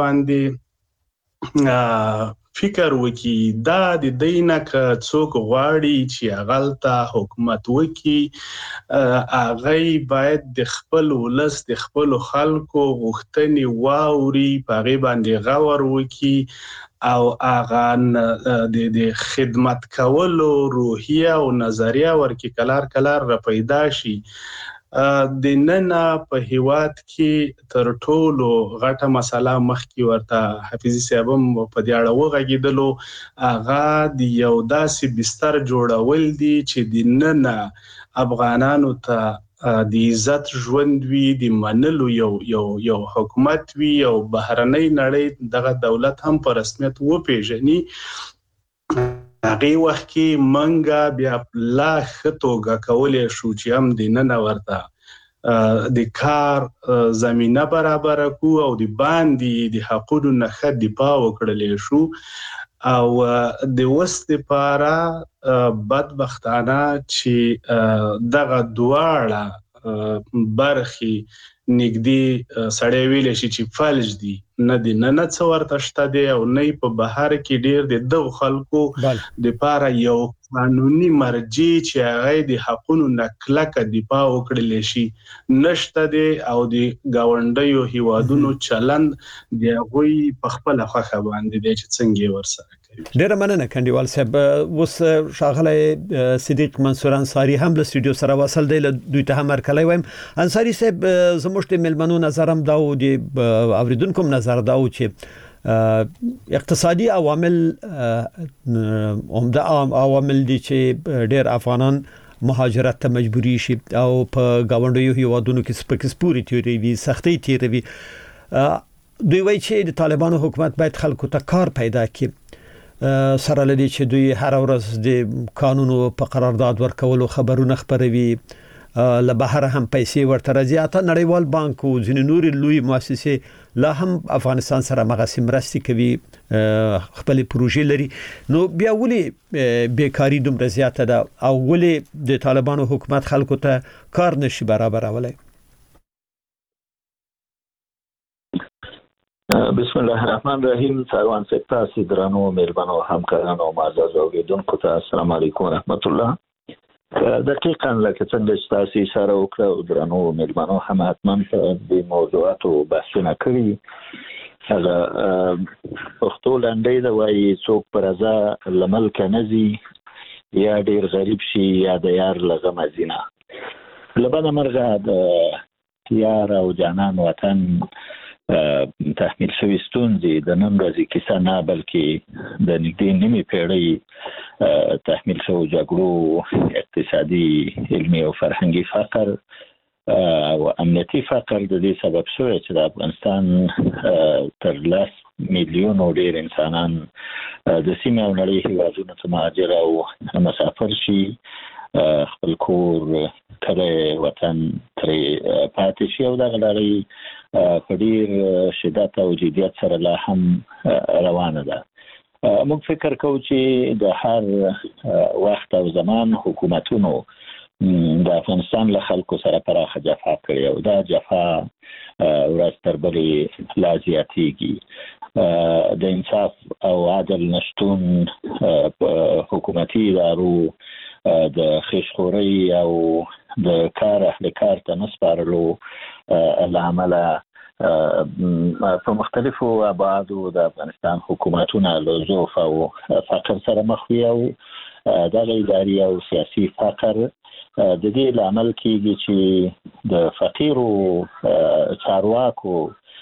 باندې فکر وکي. دا د دینک څوک غواړي چې غلطه حکومت وکي هغه باید د خپل ولس د خپل خلکو غوښتنې واوري په غي باندې غور وکي او هغه د خدمت کولو روحیه او نظریه ورکی کلار کلار را پیدا شي. د نن په هیواد کې تر ټولو غټه مسله مخکې ورته حفیظ صاحب په دې اړه وغږیدلو هغه د یو داسې بستر جوړول دي چې د نن افغانانو ته د عزت ژوند وي، د منلو یو یو یو حکومت وي او بهرنۍ نړۍ دغه دولت هم په رسمیت وپیژني، هغه وخت کې منګه بیا لا خطوګه کولې شو چې هم د نن ورته د کار زمينه برابر کو او د باندې د حقوقو نه خد دفاع وکړلې شو. او د وست لپاره بدبختانه چې دغه دواړه برخي نګدي سړی ویل شي چې فلج دي، نه د نن څو ورته شته دي او نه په بهر کې ډیر د دغه خلکو د لپاره یو قانوني مرجع چې هغه د حقوقو نکلکه دفاع وکړل شي نشته دي او د گاونډیو هیوادونو چلند دی غوي په خپل خوخه باندې د څنګه ورسره کوي. ډیره مننه کنډیوال صاحب. اوس شاغله صدیق منصور انصاری هم له سټوډیو سره وصل دی، له دوی ته هم ارکلای وایم. انصاری صاحب زموږ د ملمنو نظرم دا او د اوریدونکو نظر دا او چې اقتصادي عوامل عمده عوامل دي چې ډېر افغانان مهاجرت ته مجبوري شي او په گاونډیو هیوادونو کې سپکسپوري تیوري وي، سختي تیوري وي. دوی وایي چې د طالبانو حکومت باید خلکو ته کار پیدا کړي، سره لدی چې دوی هر ورځ د قانونو په قرارداد ورکولو خبرونه خبروي، له بهر هم پیسې ورته راځي. اته نړیوال بانک او ځینې نورې لوی مؤسسې لا هم افغانستان سره مغاسم مرستې کوي، خپل پروژې لري. نو بیا ولې بیکاری دومره زیاته ده او ولې د طالبانو حکومت خلکو ته کار نشي برابرولای؟ بسم الله الرحمن الرحیم. سروان صاحب تاسو درنو مهربانو همکارانو معزز اوریدونکو ته السلام علیکم ورحمت الله. دقیقاً لکه څنګه چې تاسو اشاره وکړه او درنو مېلمنو هم حتما په دې موضوعاتو بحثونه کړي. هغه پښتو لنډۍ ده وایي څوک پر رضا له ملکه نه ځي، یا ډېر غریب شي یا د یار له غمه ځینه. له بده مرغه د یار او جانان وطن تحمیل شوي ستونزې د نن ورځې کیسه نه بلکې د نږدې نیمې پیړۍ تحمیل شوو جګړو، اقتصادي، علمي او فرهنګي فقر او امنیتي فقر د دې سبب شوی چې د افغانستان تر لس میلیونو ډېر انسانان د سیمې او نړۍ هیوادونو ته مهاجر او مسافر شي، خپل کور، کلی، وطن ترې پاتې شي او دغه لړۍ په ډېر شدت او جدیت سره لا هم روانه ده. موږ فکر کوو چې د هر وخت او زمان حکومتونو د افغانستان له خلکو سره پراخه جفا کړې او دا جفا ورځ تر بلې لا زیاتېږي. د انصاف او عدل نشتون په حکومتي ادارو د خیشخورۍ او د کار اهل کار ته نه سپارلو له امله په مختلفو ابعادو د افغانستان حکومتونه له ضعف او فقر سره مخ وي او دغه اداري او سیاسي فقر د دې لامل کېږي چې د فقیرو چارواکو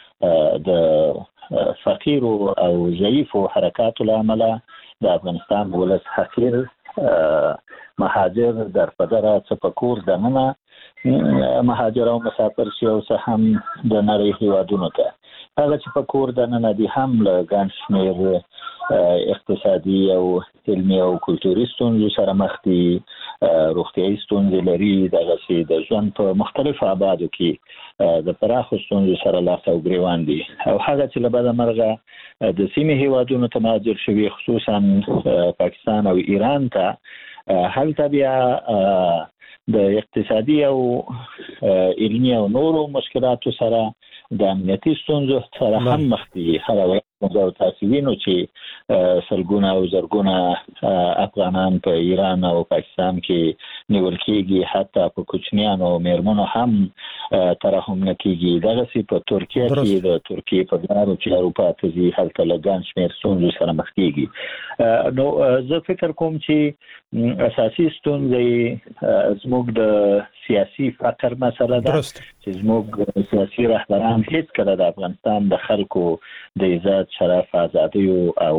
د فقیرو او ضعیفو حرکاتو له امله د افغانستان ولس حقیر مهاجر در پدره څه په کور دننه مهاجر او مسافر شي او څه هم د نړۍ هیوادونو ته. هغه چې په کور دننه دي هم له ګڼ شمېر اقتصادي او علمي او کلتوري ستونزو سره مخ دي، روغتیایي ستونزې لري، دغسې د ژوند په مختلفو ابعادو کې د پراخو ستونزو سره لاس او ګریوان دي. او هغه چې له بده مرغه د سیمې هیوادونو ته مهاجر شوي، خصوصا پاکستان او ایران ته، هلته بیا د اقتصادي او علمي او نورو مشکلاتو سره د امنیتي ستونزو سره هم مخ دي. هغه ورځ موږ تاسو وینو چې سلګونه او زرګونه افغانان په ایران او پاکستان کې نیول کېږي، حتی په کوچنیانو او میرمنو هم ترحم نه کېږي. دغسې په ترکیه کې د ترکیې په لارو چې اروپا ته ځي هلته له ګڼ شمېر ستونزو سره مخ کېږي. نو زه فکر کوم چې اساسي ستونزې زموږ د سیاسي فقر مسله ده چې زموږ سیاسي رهبران هېڅکله د افغانستان د خلکو د عزت، شرف، ازادیو او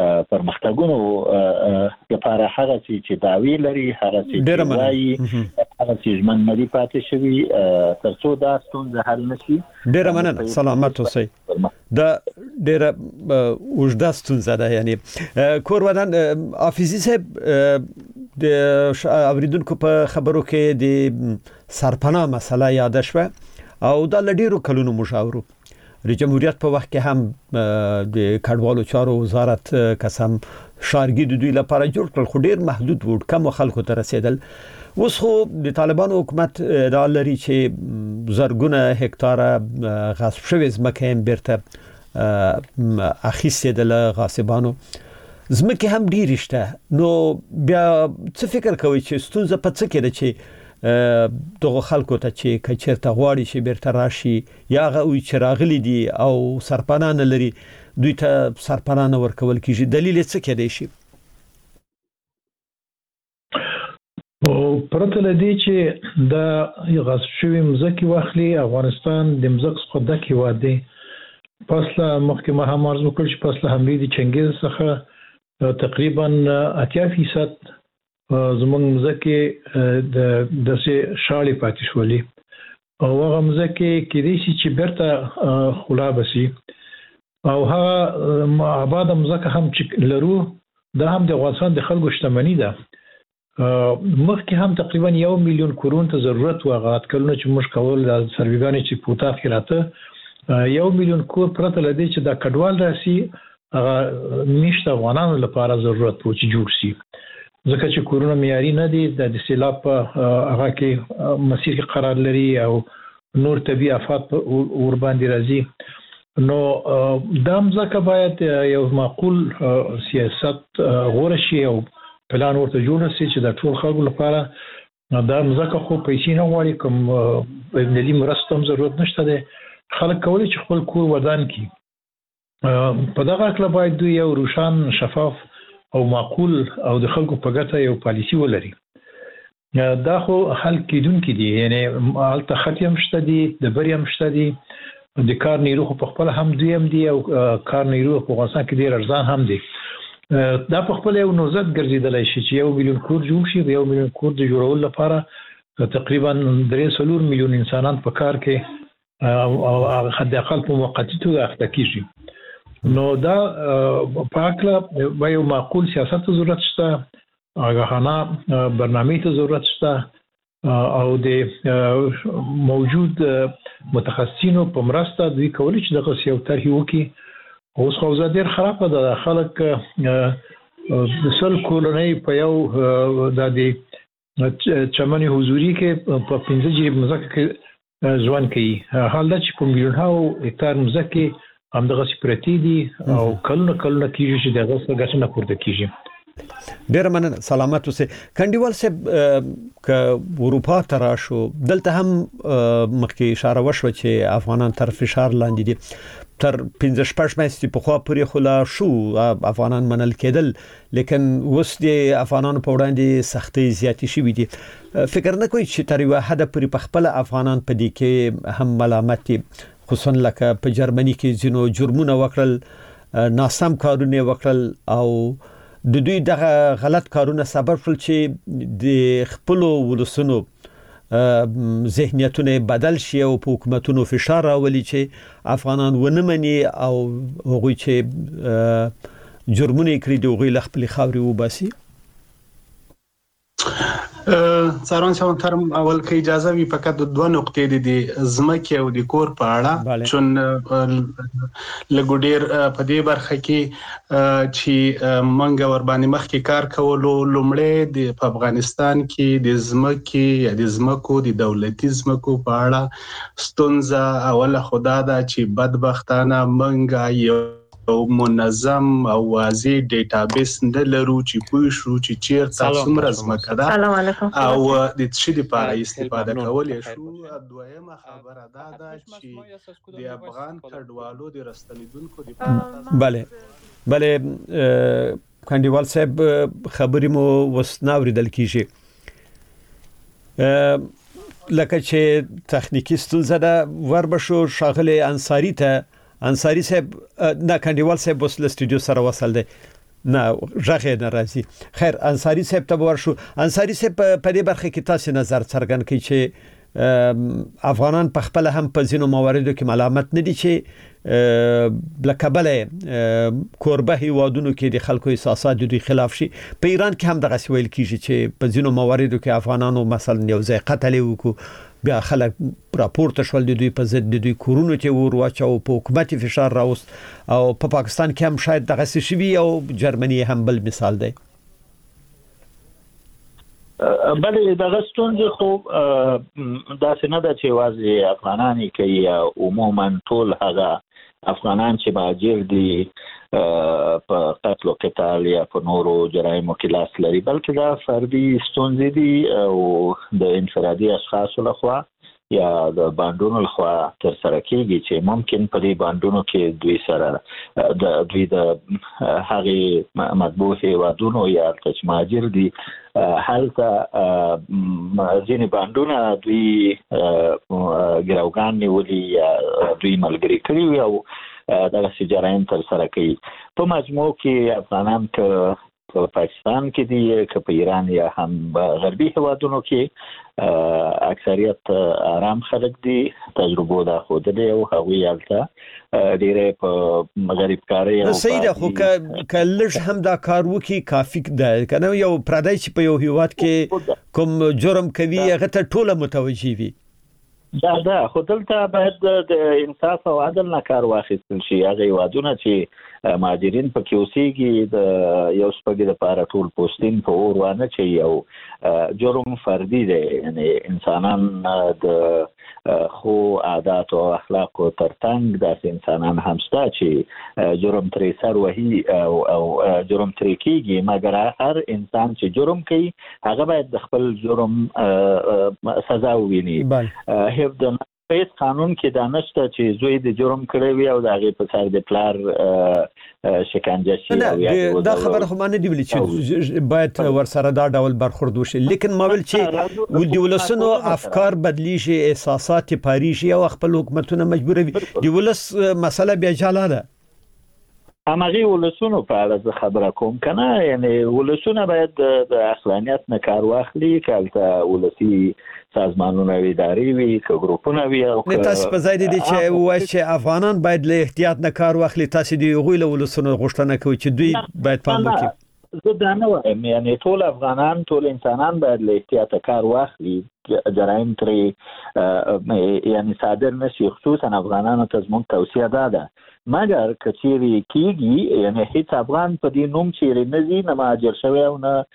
پرمختګونو لپاره هغه چې دعوی لري، هغه چې وایي هغه چې ژمن نه دی پاتې شوی ترڅو دا ستونزه حل نشي. ډیره مننه، سلامت اوسئ. دا ډیره وجدا ستونزه ده، یعنی کور ودان حافظي صاحب د اوریدونکو په خبرو کې د سرپناه مسله یاد شوه او دا لډیرو کلونو مشاورو د جمهوریت په وخت کې هم د کډوالو چارو وزارت قسم شارګي د دوی لپاره جوړ کړل، خو ډیر محدود وو، کم خلکو ته رسیدل. اوس خو د طالبانو حکومت دا لري چې زرګونه هکتاره غصب شوی ځمکه هم بیرته اخیستې ده له غاصبانو. ځمکې هم ډېرې شته، نو بیا څه فکر کوئ چې ستونزه په څه کې ده چې دغه خلکو ته چې که چېرته غواړي چې بیرته راشي یا هغه چې راغلي دي او سرپناه نه لري دوی ته سرپناه نه ورکول کېږي؟ دلیل یې څه کېدای شي؟ او پرته لدی چې دا غصب شوی مځکې واخلي، افغانستان د مځکو څخه ډک هېواد دی. پس له مخکې ما هم عرض وکړ چې پس له حملې د چنګیز څخه تقریبا اتیا فیصد زموږ مځکې د داسې شاړې پاتې شولې او هغه مځکې کېدای شي چې بیرته خلابه شي او هغه آباده مځکه هم چې لرو دا هم د افغانستان د خلکو شتمني ده. مخکې هم تقریبا یو میلیون کورونو ته ضرورت و، هغه اټکلونه چې موږ کول د سرویګانې چې په اتاق کې راته یو میلیون کور پرته لدی چې دا کډوال راسي هغه نشته افغانانو لپاره ضرورت و چې جوړ شي، ځکه چې کورونه معیاري نه دي، د سیلاب په هغه کې مسیر کې قرار لري او نور طبیعي آفات ور باندې راځي. نو دا مځکه باید یو معقول سیاست غوره شي او پلان ورته جوړ شي چې د ټول خلکو لپاره دا مځکه خو پیسې نه غواړي، کوم ملي مرستې هم ضرورت نشته دی، خلک کولی چې خپل کور ودان کړي. په دغه اړه باید دوی یو روښان، شفاف او معقول او د خلکو په ګټه یو پالیسي ولري. دا خو حل کېدونکي دي، یعنی هلته خطي هم شته دي، ډبرې هم شته دي، د کار نیرو خو په خپله هم دوی هم دي او کار نیرو په افغانستان کې ډېر ارزان هم دي. دا په خپله یو نوزد ګرځېدلی شي چې یو میلیون کور جوړ شي. د یو میلیون کور د جوړولو لپاره تقریبا درې څلور میلیون انسانان په کار کې او حد اقل په موقتي توګه اخته کېږي. نو دا په هکله به یو معقول سیاست ته ضرورت شته، آګاهانه برنامې ته ضرورت شته او د موجود متخصصینو په مرسته دوی کولی چې دغه یو طرحې وکړي. اوس خو وضع ډېر خرابه ده، خلک د سل کورنۍ په یو د چمن حضوري کې په پنځه جریب مځکه کې ژوند کوي، حال دا چې په میلیونونو هکتار مځکې همدغسې پرتې دي او کلونه کلونه کېږي چې د هغه څخه ګټه نه پورته کېږي. ډیره مننه، سلامت اوسئ. کنډیوال صاحب که اروپا ته راشو، دلته هم مخکې اشاره وشوه چې افغانان تر فشار لاندې دي. تر پنځه شپږ میاشتې پخوا پورې خو لا شو افغانان منل کېدل، لیکن اوس د افغانانو په وړاندې سختۍ زیاتې شوي دي. فکر نه کوئ چې تر یوه حده پورې په خپله افغانان په دې کې هم ملامت دي، خصوصا لکه په جرمني کې ځینو جرمونه وکړل، ناسم کارونه وکړل او د دوی دغه غلط کارونه سبب شول چې د خپلو ولسونو ذهنیتونه بدل شي او په حکومتونو فشار راولي چې افغانان ونه مني او هغوی چې جرمونه کړي دي هغوی له خپلې خاورې وباسي. ساران شاون ترم اول که اجازه وي فقط دوه نقطې دي، د ځمکې او د کور په اړه، چون لګوډیر په دې برخه کې چې منګه ور باندې مخکې کار کولو لومړی د افغانستان کې د ځمکې یا د ځمکو د دولتي ځمکو په اړه ستونزه اوله خدا ده چې بدبختانه منګه یو او منظم او واضح ډیټابیس نه لرو چې پوه شو چې چیرته څومره ځمکه ده او د څه لپاره استفاده کولای شو. دویمه خبره دا ده چې د افغان کډوالو د راستنیدونکو د بله بله کنډیوال صاحب خبرې مو وس نه اوریدل کیږي، لکه چې تخنیکی ستونزه ده. وربشو شاغله انصاری ته انصاری صاحب نه کنډیوال صاحب وس له سټوډیو سره وصل دی. نه ژغه ناراضي. خیر انصاری صاحب ته ورشو. انصاری صاحب په دې برخه کې تاسو نظر څرګند کړئ چې افغانان په خپل هم په ځینو مواردو کې ملامت نه دي چې لکبله کوربه هیوادونو کې د خلکو احساسات د دوی خلاف شي. په ایران کې هم دغه ویل کیږي چې په ځینو مواردو کې افغانانو مثلا یو ځای قتل وکړو بیا خلک راپورته شول د دوی په ضد د دوی کورونو ته ور واچو په حکومت فشار راوست او په پاکستان کې هم شاید دغه شی او جرمني هم بل مثال دی. بلې دغه ستونزې خو داسې نه ده چې واځي افغانانی کوي عموما ټول هغه افغانان چې مهاجر دي په قتل او قتال یا په نورو جرایمو کې لاس لري بلکې دا فردي ستونزې دي او د انفرادي اشخاصو لخوا یا د باندونو لخوا تر سره کېږي چې ممکن په دې باندونو کې دوی سره د دوی د هغه مطبوع هیوادونو یا چې مهاجر دي هلته ځینې باندونه دوی ګراوګان نیولي یا دوی ملګري کړي وي او دغسې جرایم تر سره کوي. په مجموع کې افغانان که په پاکستان کې دي که په ایران یا هم غربي هیوادونو کې اکثریت آرام خلک دي. تجربو دا ښودلې او هغوی هلته ډېری په غریبکارۍ او صحیح ده خو که لږ هم دا کار وکړي کافي ده که نه. یو پردی چې په یو هیواد کې کوم جرم کوي هغه ته ټوله متوجه وي. دا ده خو دلته باید د انصاف او عدل نه کار واخیستل شي. هغه هیوادونه چې مهاجرین پکې اوسېږي د یو شپږې دپاره ټول پوستین په اور وانه چې یو جرم فردي دی یعنی انسانان د خو عادات او اخلاقو ترڅنګ داسې انسانان هم شته چې جرم ترې سر وهي او او جرم ترې کېږي مګر هر انسان چې جرم کوي هغه باید د خپل جرم سزا وویني. حفظ د نفس قانون کې دا نشته چې زوی د جرم کړی وي او د هغې په سر د پلار شکنجه شي. دا خبره خو ما نه دی ویلي چې باید ورسره دا ډول برخورد وشي لیکن ما ویل چې د ولسونو افکار بدلیږي احساسات پاریږي او خپل حکومتونه مجبوروي. د ولس مسله بیا جلا ده. همغه ولسونو په اړه خبره کوم کنه یعنی ولسونه باید د عقلانیت نه کار واخلي کله ولسی سازمانونه وی اداري وی که ګروپونه وی او نه تاسو په ځای دي چې وایي چې افغانان باید له احتیاط نه کار واخلي. تاسو دی غوی له ولسونو غوښتنه کوي چې دوی باید پام وکړي. زه دا نه وایم یعنی ټول افغانان ټول انسانان باید له احتیاط کار واخلي. جرایم ترې یعنی صادر نشي خصوصا افغانانو ته زموږ توصیه دا ده مګر که چیرې کېږي یعنی هیڅ افغان په دې نوم چیرې نه ځي نه مهاجر شوی او نه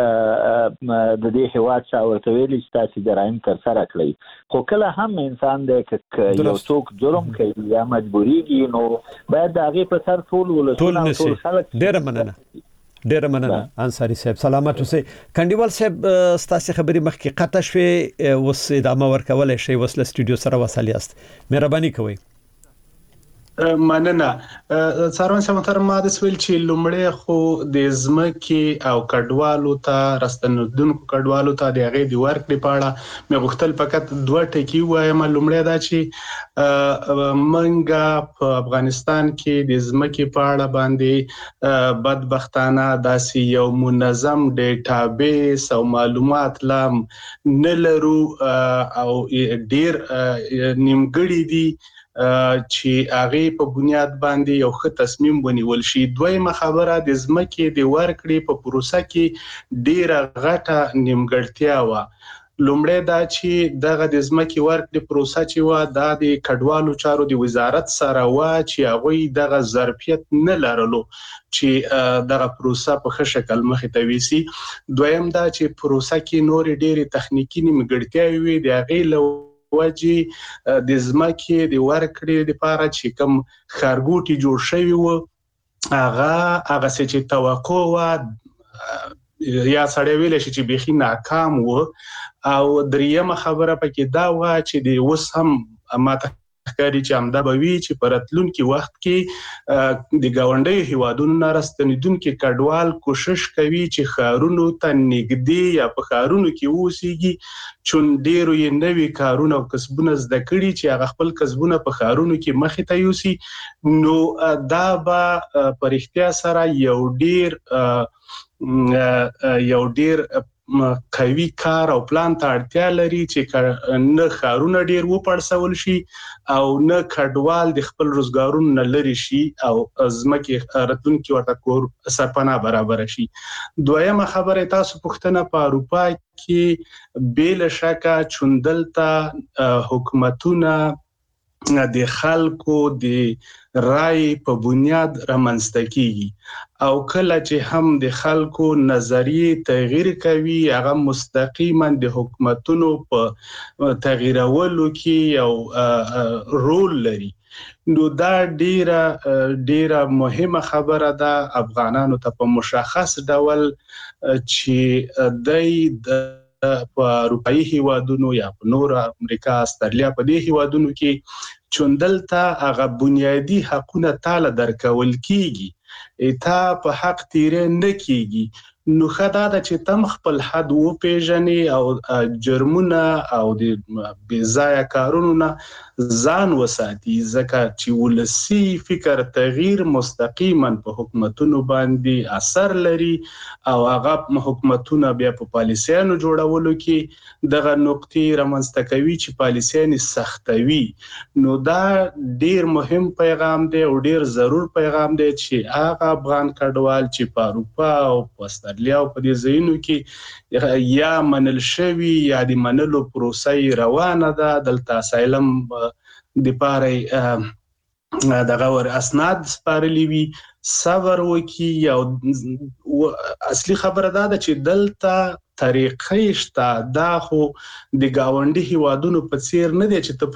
د دې هیواد چا ورته ویلي چې تاسې جرایم ترسره کړئ. خو کله هم انسان دی که یو څوک جرم کوي یا مجبوریږي نو باید د هغې په سر ټول ولسونه او ټول خلک. ډېره مننه ډېره مننه انصاری صاحب. سلامت اوسئ. کنډیوال صاحب ستاسو خبرې مخکې قطع شوې اوس ادامه ورکولای شئ. اوس له سټوډیو سره وصل یاست. مهرباني کوئ. مننه. څارون سمتر ما د سویل چې لومړی خو د ځمکې او کډوالو ته راستنېدونکو کډوالو ته د هغې د ورکړې په اړه مې غوښتل فقط دوه ټکي ووایم. لومړی دا چې موږ په افغانستان کې د ځمکې په اړه باندې بدبختانه داسې یو منظم ډیټابیس او معلومات لا نه لرو او ډېر نیمګړي دي چې هغه په بنیاد باندې یو ښه تصمیم ونیول شي. دویمه خبره د ځمکې د ورکړې په پروسه کې ډیره غټه نیمګړتیا وه. لومړی دا چې دغه د ځمکې ورکړې پروسه چې وه دا د کډوالو چارو د وزارت سره وه چې هغوی دغه ظرفیت نه لرلو چې دغه پروسه په ښه شکل مخې ته ویسي. دویم دا چې پروسه کې نورې ډیرې تخنیکي نیمګړتیاوې وي د هغې له وجې د ځمکې د ورکړې لپاره چې کوم ښارګوټي جوړ شوي وو هغه هغسې چې توقع وه یا سړی ویلی شي چې بیخي ناکام وو. او دریمه خبره پکې دا وه چې د اوس هم ماته ښکاري چې همدا به وي چې په راتلونکي وخت کې د ګاونډیو هیوادونو نه راستنیدونکي کډوال کوشش کوي چې ښارونو ته نږدې یا په ښارونو کې اوسېږي چون ډېرو یې نوي کارونه او کسبونه زده کړي چې هغه خپل کسبونه په ښارونو کې مخې ته یوسي. نو دا به په رښتیا سره یو ډېر یو ډېر قوي کار او پلان ته اړتیا لري چې نه ښارونه ډېر وپړسول شي او نه کډوال د خپل روزګارونو نه لري شي او ځمکې راتلونکي ورته کور سرپناه برابر شي. دویمه خبره تاسو پوښتنه په اروپا کې بلا شکه چون دلته حکومتونه د خلکو د رای په بنیاد رامنځته کیږي او کله چې هم د خلکو نظریه تغییر کوي هغه مستقیما د حکومتونو په تغییرولو کې یو رول لري. نو دا ډیره ډیره مهمه خبره ده افغانانو ته په مشخص ډول چې د په اروپאי هیوادونو یا په نور امریکا استرالیا په دې هیوادونو کې چوندلته هغه بنیادی حقونه تعالی درکول کیږي تا په حق تیرې نه کیږي. نو خدای دا چې تم خپل حد و پیژنې او جرمونه او د بځای کارونو نه ځان وساتي ځکه چې ولسی فکر تغییر مستقیما په حکومتونو باندې اثر لري او هغه حکومتونه بیا په پالیسیانو جوړولو کې دغه نقطې رامنځته کوي چې پالیسیان سختوي. نو دا ډیر مهم پیغام دی او ډیر ضرور پیغام دی چې هغه افغان کډوال چې په اروپا او په استرالیا او په دې ځایونو کې یا منل شوی یا د منلو پروسه روانه ده دلته اسایلم د پاره دغه ور اسناد سپارلی وي صبر وکي او اصلي خبره ده چې دلته طریقې شته دا خو د گاونډي هیوادونو په څیر نه دي چې ته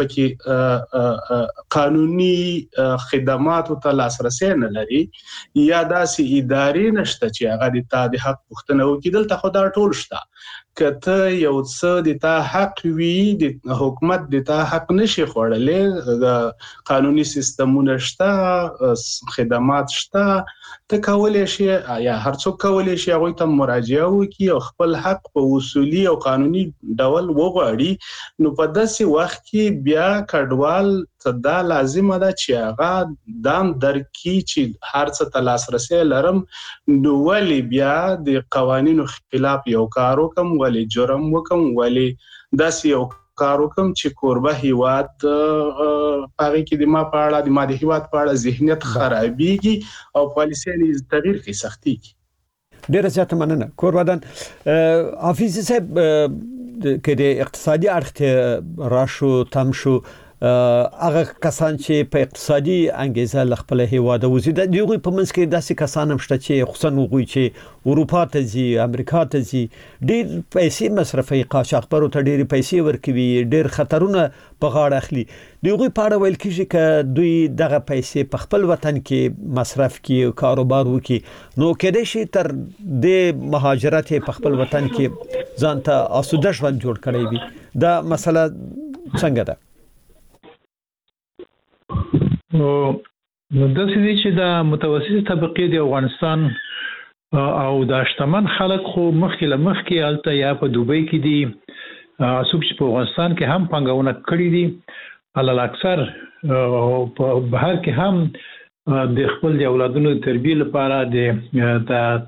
پکې قانوني خدمات ته لاسرسي نه لري یا داسې ادارې نشته چې هغه د تا د حق پوښتنه وکړي. دلته خو دا ټول شته کته یو څه د تا حق وي د حکومت د تا حق نشي خوړلې قانوني سیستمونه شته خدمات شته ته کولای شي یا هر څوک کولای شي هغه ته مراجعه وکړي او خپل حق په اصولي او قانوني ډول وغواړي. نو په داسې وخت کې بیا کډوال دا لازمه ده چې هغه دام درکې چې هر څه ته لاسرسي لرم نو ولی بیا د قوانینو خلاف یو کار وکم ولی جرم وکم ولی داسې یو کار وکم چې کوربه هیواد هغه کې د ما په اړه د ما د هیواد په اړه ذهنیت خرابېږي او پالیسي تغییر کې سختي کی. ډیره زیاته مننه کوربدان. حافظ صاحب کې د اقتصادي اړخ راشو تم شو هغه کسان چې په اقتصادي انګیزه لخپل هیواد وزي د دوی په منځ کې داسې کسان هم شته چې خصوصا وګوي چې اروپا ته ځي امریکا ته ځي ډېر پیسې مصرفي قاچاقبرو ته ډېر پیسې ورکوي ډېر خطرونه په غاړه اخلي. دوی په اړه ویل کیږي چې دوی دغه پیسې په خپل وطن کې مصرف کړي کاروبار وکړي نو کېدای شي تر د مهاجرت په خپل وطن کې ځان ته آسوده ژوند جوړ کړي وي. دا مسله څنګه ده؟ نو د سې چې د متوسطه طبقه د افغانستان او د شتمن خلک خو مخکې له مخکې الته یا په دوبۍ کې دي اسوب چې په افغانستان کې هم پنګونه کړې دي علل اکثر په بهر کې هم د خپل د اولادونو تربیه لپاره د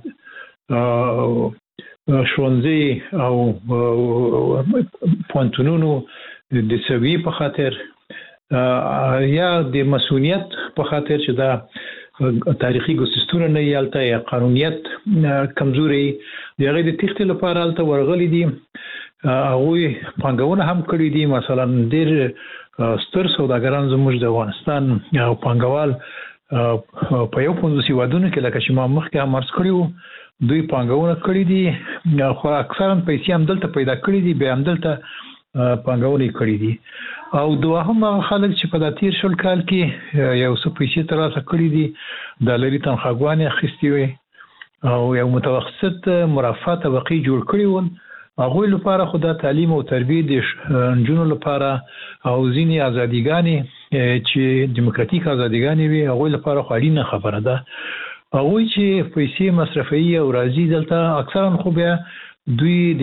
ښوونځي او پوهنتونونو د سوي په خاطر یا د مسؤلیت په خاطر چې دا تاریخي ګوستونه نه یالته یا قانونیت کمزوري دغه د تخت لپاره الته ورغلي دي هغه پنګونه هم کړی دي. مثلا ډېر ستر سوداګران زموږ د افغانستان او پنګوال په یو پوندسي ودونه کې لکه چې ما مخکې هم عرض کړیو دوی پنګونه کړی دي خو اکثرا پیسې هم دلته پیدا کړی دي به هم دلته پنګونه کړی دي او دوه هم خلک چې په داتیر شل کال کې یو څه پیسې ترلاسه کړی دي د لری تنخواګانې اخیستې وي او یو متوسط مرفه طبقه جوړ کړی ول هغه لپاره خدا تعلیم او تربیه د جنونو لپاره او ځینی ازاديګانی چې دیموکراتیک ازاديګانی وي هغه لپاره خالینه خبره ده. هغه چې پیسې مصرفي او راځي دلته اکثرا خو بیا دوی د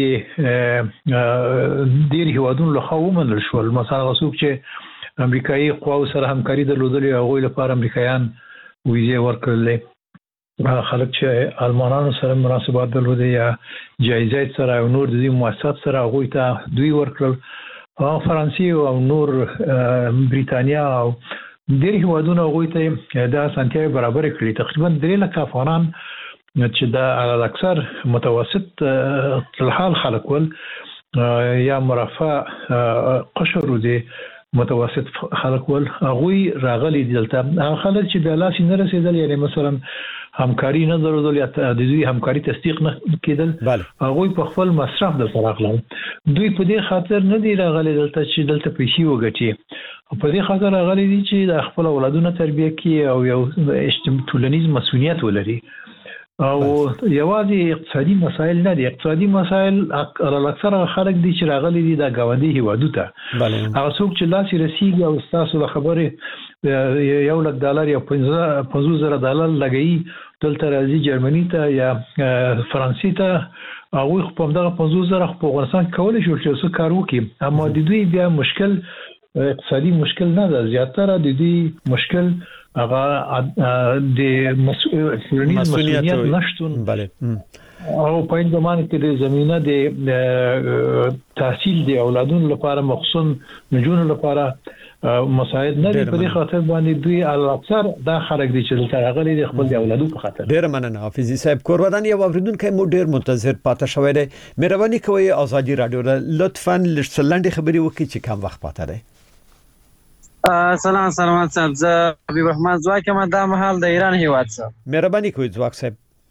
ډیر هیوادونو له خوا ومنل شول. مثلا غوښوک چې امریکایي قواو سره همکاري درلودلې هغه لپاره امریکایان ویزه ورکړلې. خلک چې المانانو سره مناسبات درلودي یا جایزې سره او نور د دې مؤسسات سره هغه ته دوی ورکړل. او فرانسې او نور بریتانیا او ډېر هیوادونه هغه ته دا سنتي برابر کړی. تقریبا درې لک افغانان چې دا على اکثر متوسط الحال خلک ول یا مرفع قشر دي متوسط خلک ول هغه راغلي دلته خلک چې د لاس نه رسیدل یعنی مثلا همکاري نه درلودل یا د دوی همکاري تصدیق نه کېدل هغه په خپل مصرف د فراغلم. دوی په دې خاطر نه دی راغلي دلته چې دلته پیسې وګټي. په دې خاطر راغلي دي چې د خپل اولادونو تربیه کوي او یو اجتماعي ټولنیز مسؤلیت ولري. او یوازې اقتصادي مسایل نه دي، اقتصادي مسایل اکثر خلک دي چې راغلي دي د گاونډي هیوادو ته. هغه څوک چې لاس رسیږي او تاسو له خبرې یو لک ډالر یا پنځوس زره ډالر لګي دلته راځي جرمني ته یا فرانسې ته هغه خو په دغه پنځوس زره په افغانستان کولای شو چې څه کار وکړي. اما د دوی بیا مشکل اقتصادي مشکل نه ده، زیاتره د دوی مشکل هغه د مسؤلیت نشټون او په این زمانه کې د زمينه د تحصیل د اولادونو لپاره مخصوص نجونو لپاره مساعد نه دي. په دې خاطر باندې دوی اکثر دا خلک دي چې ترغلي د خپل اولادو په خاطر. ډیر مننه حافظي صاحب. کورودان یو اوریدونکو مو ډیر منتظر پاتې شوی دی. مهرباني کوئ ازادي رادیو لطفا لړسلندې خبري وکړي چې کم وخت پاتې دی. سلام سلامات صاحب، زه حبیب رحمان زواک یم د محل د ایران هیواد صاحب. مهرباني کوئ زواک صاحب.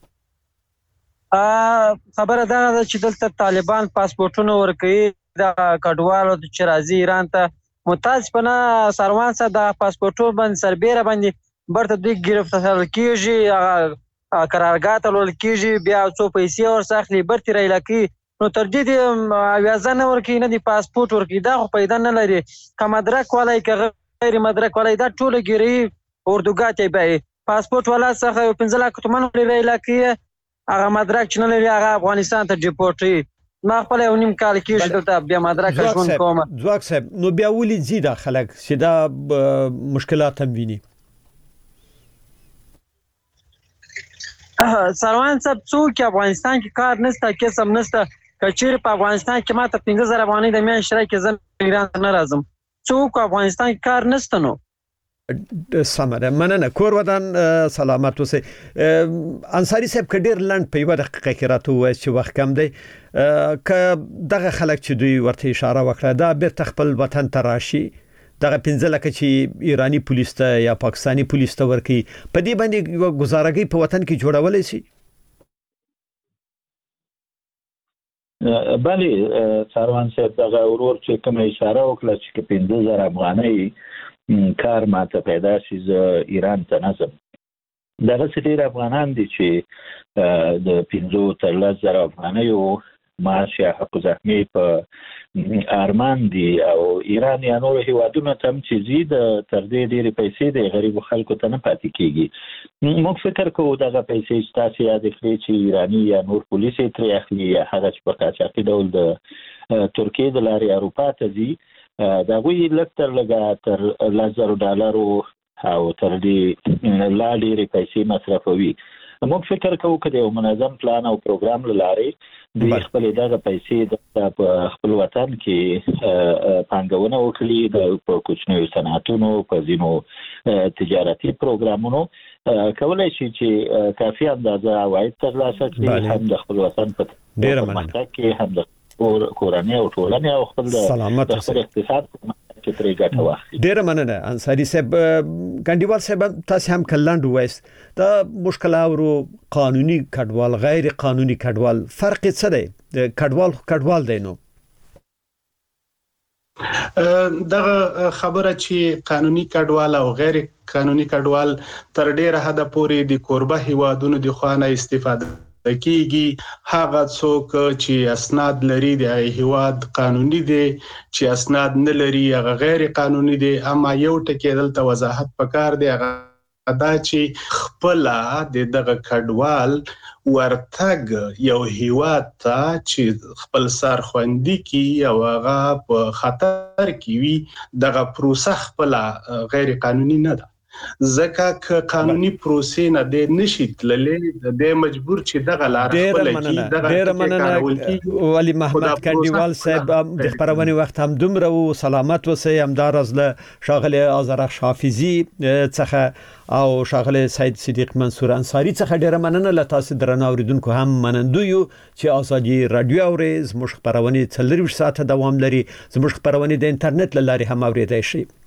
خبره دا ده چې دلته طالبان پاسپورتونه ورکوي د کډوالو چې راځي ایران ته. متاسفانه سروان صاحب د پاسپورتونو باندې سربېره باندې برته دوی گرفتار کیږي، قرارګاه ته وړل کیږي، بیا څو پیسې ورڅخلي برته رایل کی. نو تر دې اوازه نه ورکې نه دی پاسپورت ورکې دا خو پیدا نه لري. که مدرک ولای که غیر مدرک ولای دا ټول ګری اردوګات به پاسپورت ولا څخه پنځه لک تومن لري لکه هغه مدرک چې نه لري هغه افغانستان ته ډیپورټي. ما خپل یو نیم کال کې دلته بیا مدرک ژوند کوم. ځواک صاحب نو بیا ولې زیاده خلک چې دا مشکلات هم ویني؟ سروان صاحب څوک افغانستان کې کار نشته، کسب نشته. کچیر په افغانستان کې ماته پنځه زره افغانۍ د میاشتې شرای کې زم ایران نه راځم. څوک افغانستان کې کار نشته. نو سمره مننه. کور ودان سلامت اوسئ. انصاری صاحب کډیر لند په یو دقیقه کې راته وایي چې وخت کم دی. ک دغه خلک چې دوی ورته اشاره وکړه دا بیرته خپل وطن ته راشي، دغه پنځه لکه چې ایرانی پولیس ته یا پاکستانی پولیس ته ورکي، په دې باندې گزارګي په وطن کې جوړولای شي؟ بله سروان صاحب دغه ورور چې کوم اشاره وکړه چې پنځه زره افغانۍ کار ماته پیدا شي ز ایران ته نظم. دغه ډیر افغانان دي چې د پنځه تر لس زره افغانۍ او معاش یا حق زحمي په ارمان دي او ایران یا نور هیوادونو ته چې زید تر دې ډېرې پیسې د غریب خلکو ته نه پاتې کیږي. موږ فکر کوو دغه پیسې ستاسو یاد کړئ چې ایرانی یا نور پولیس یې ترې اخلي یا هغه چې په قاچاقي ډول د ترکیې د لارې اروپا ته ځي دا غوي لږ تر لږه تر لس زره ډالرو او تر دې لا ډېرې پیسې مصرفوي. موږ فکر کوو چې یو منظم پلان او پروګرام لاري د خپل دغه پیسې د خپل وطن کې پانګونه وکړي د کوچنیو صنعتونو په ځینو تجارتي پروګرامونو کولای شي چې کافي اندازه عواید ترلاسه کړي هم د خپل وطن په ډیره مننه کې هم د کورنۍ او ټولنې او خپل د اقتصاد ډیره مننه. انصاری صاحب ګنډیوال صاحب تاسو هم کلاند وایست دا مشکل او قانوني کډوال غیر قانوني کډوال فرق څه دی؟ کډوال کډوال دی نو دغه خبره چې قانوني کډوال او غیر قانوني کډوال تر ډیره حد پورې د کوربه هیوادونو د خوانه استفاده کیږي هغه څوک چې اسناد لري د هیواد قانوني دي، چې اسناد نه لري هغه غیر قانوني دي. اما یو ټکی دلته وضاحت پکار دی، هغه دا چې خپل د دغه کډوال ورتګ یو هیواد ته چې خپل سر خوندي کی او هغه په خطر کې وي، دغه پروسه خپل غیر قانوني نه ده. ځکه ک قانوني پروسې نه د نشي تللې د مجبور چې دغه لار خپل کی دغه ډیر مننه ولی محمد کنډیوال صاحب د خبرونه وخت هم دومره او سلامت وسه همدار از له شاغله آذرخ حافظي څخه او شاغله سید صدیق منصور انصاری څخه ډیر مننه له تاسو درنه اوریدونکو هم منندو یو چې ازادي رادیو اورز مخ خبرونه څلور ساعت دوام لري. زموږ خبرونه د انټرنیټ لاري هم اوریدای شي.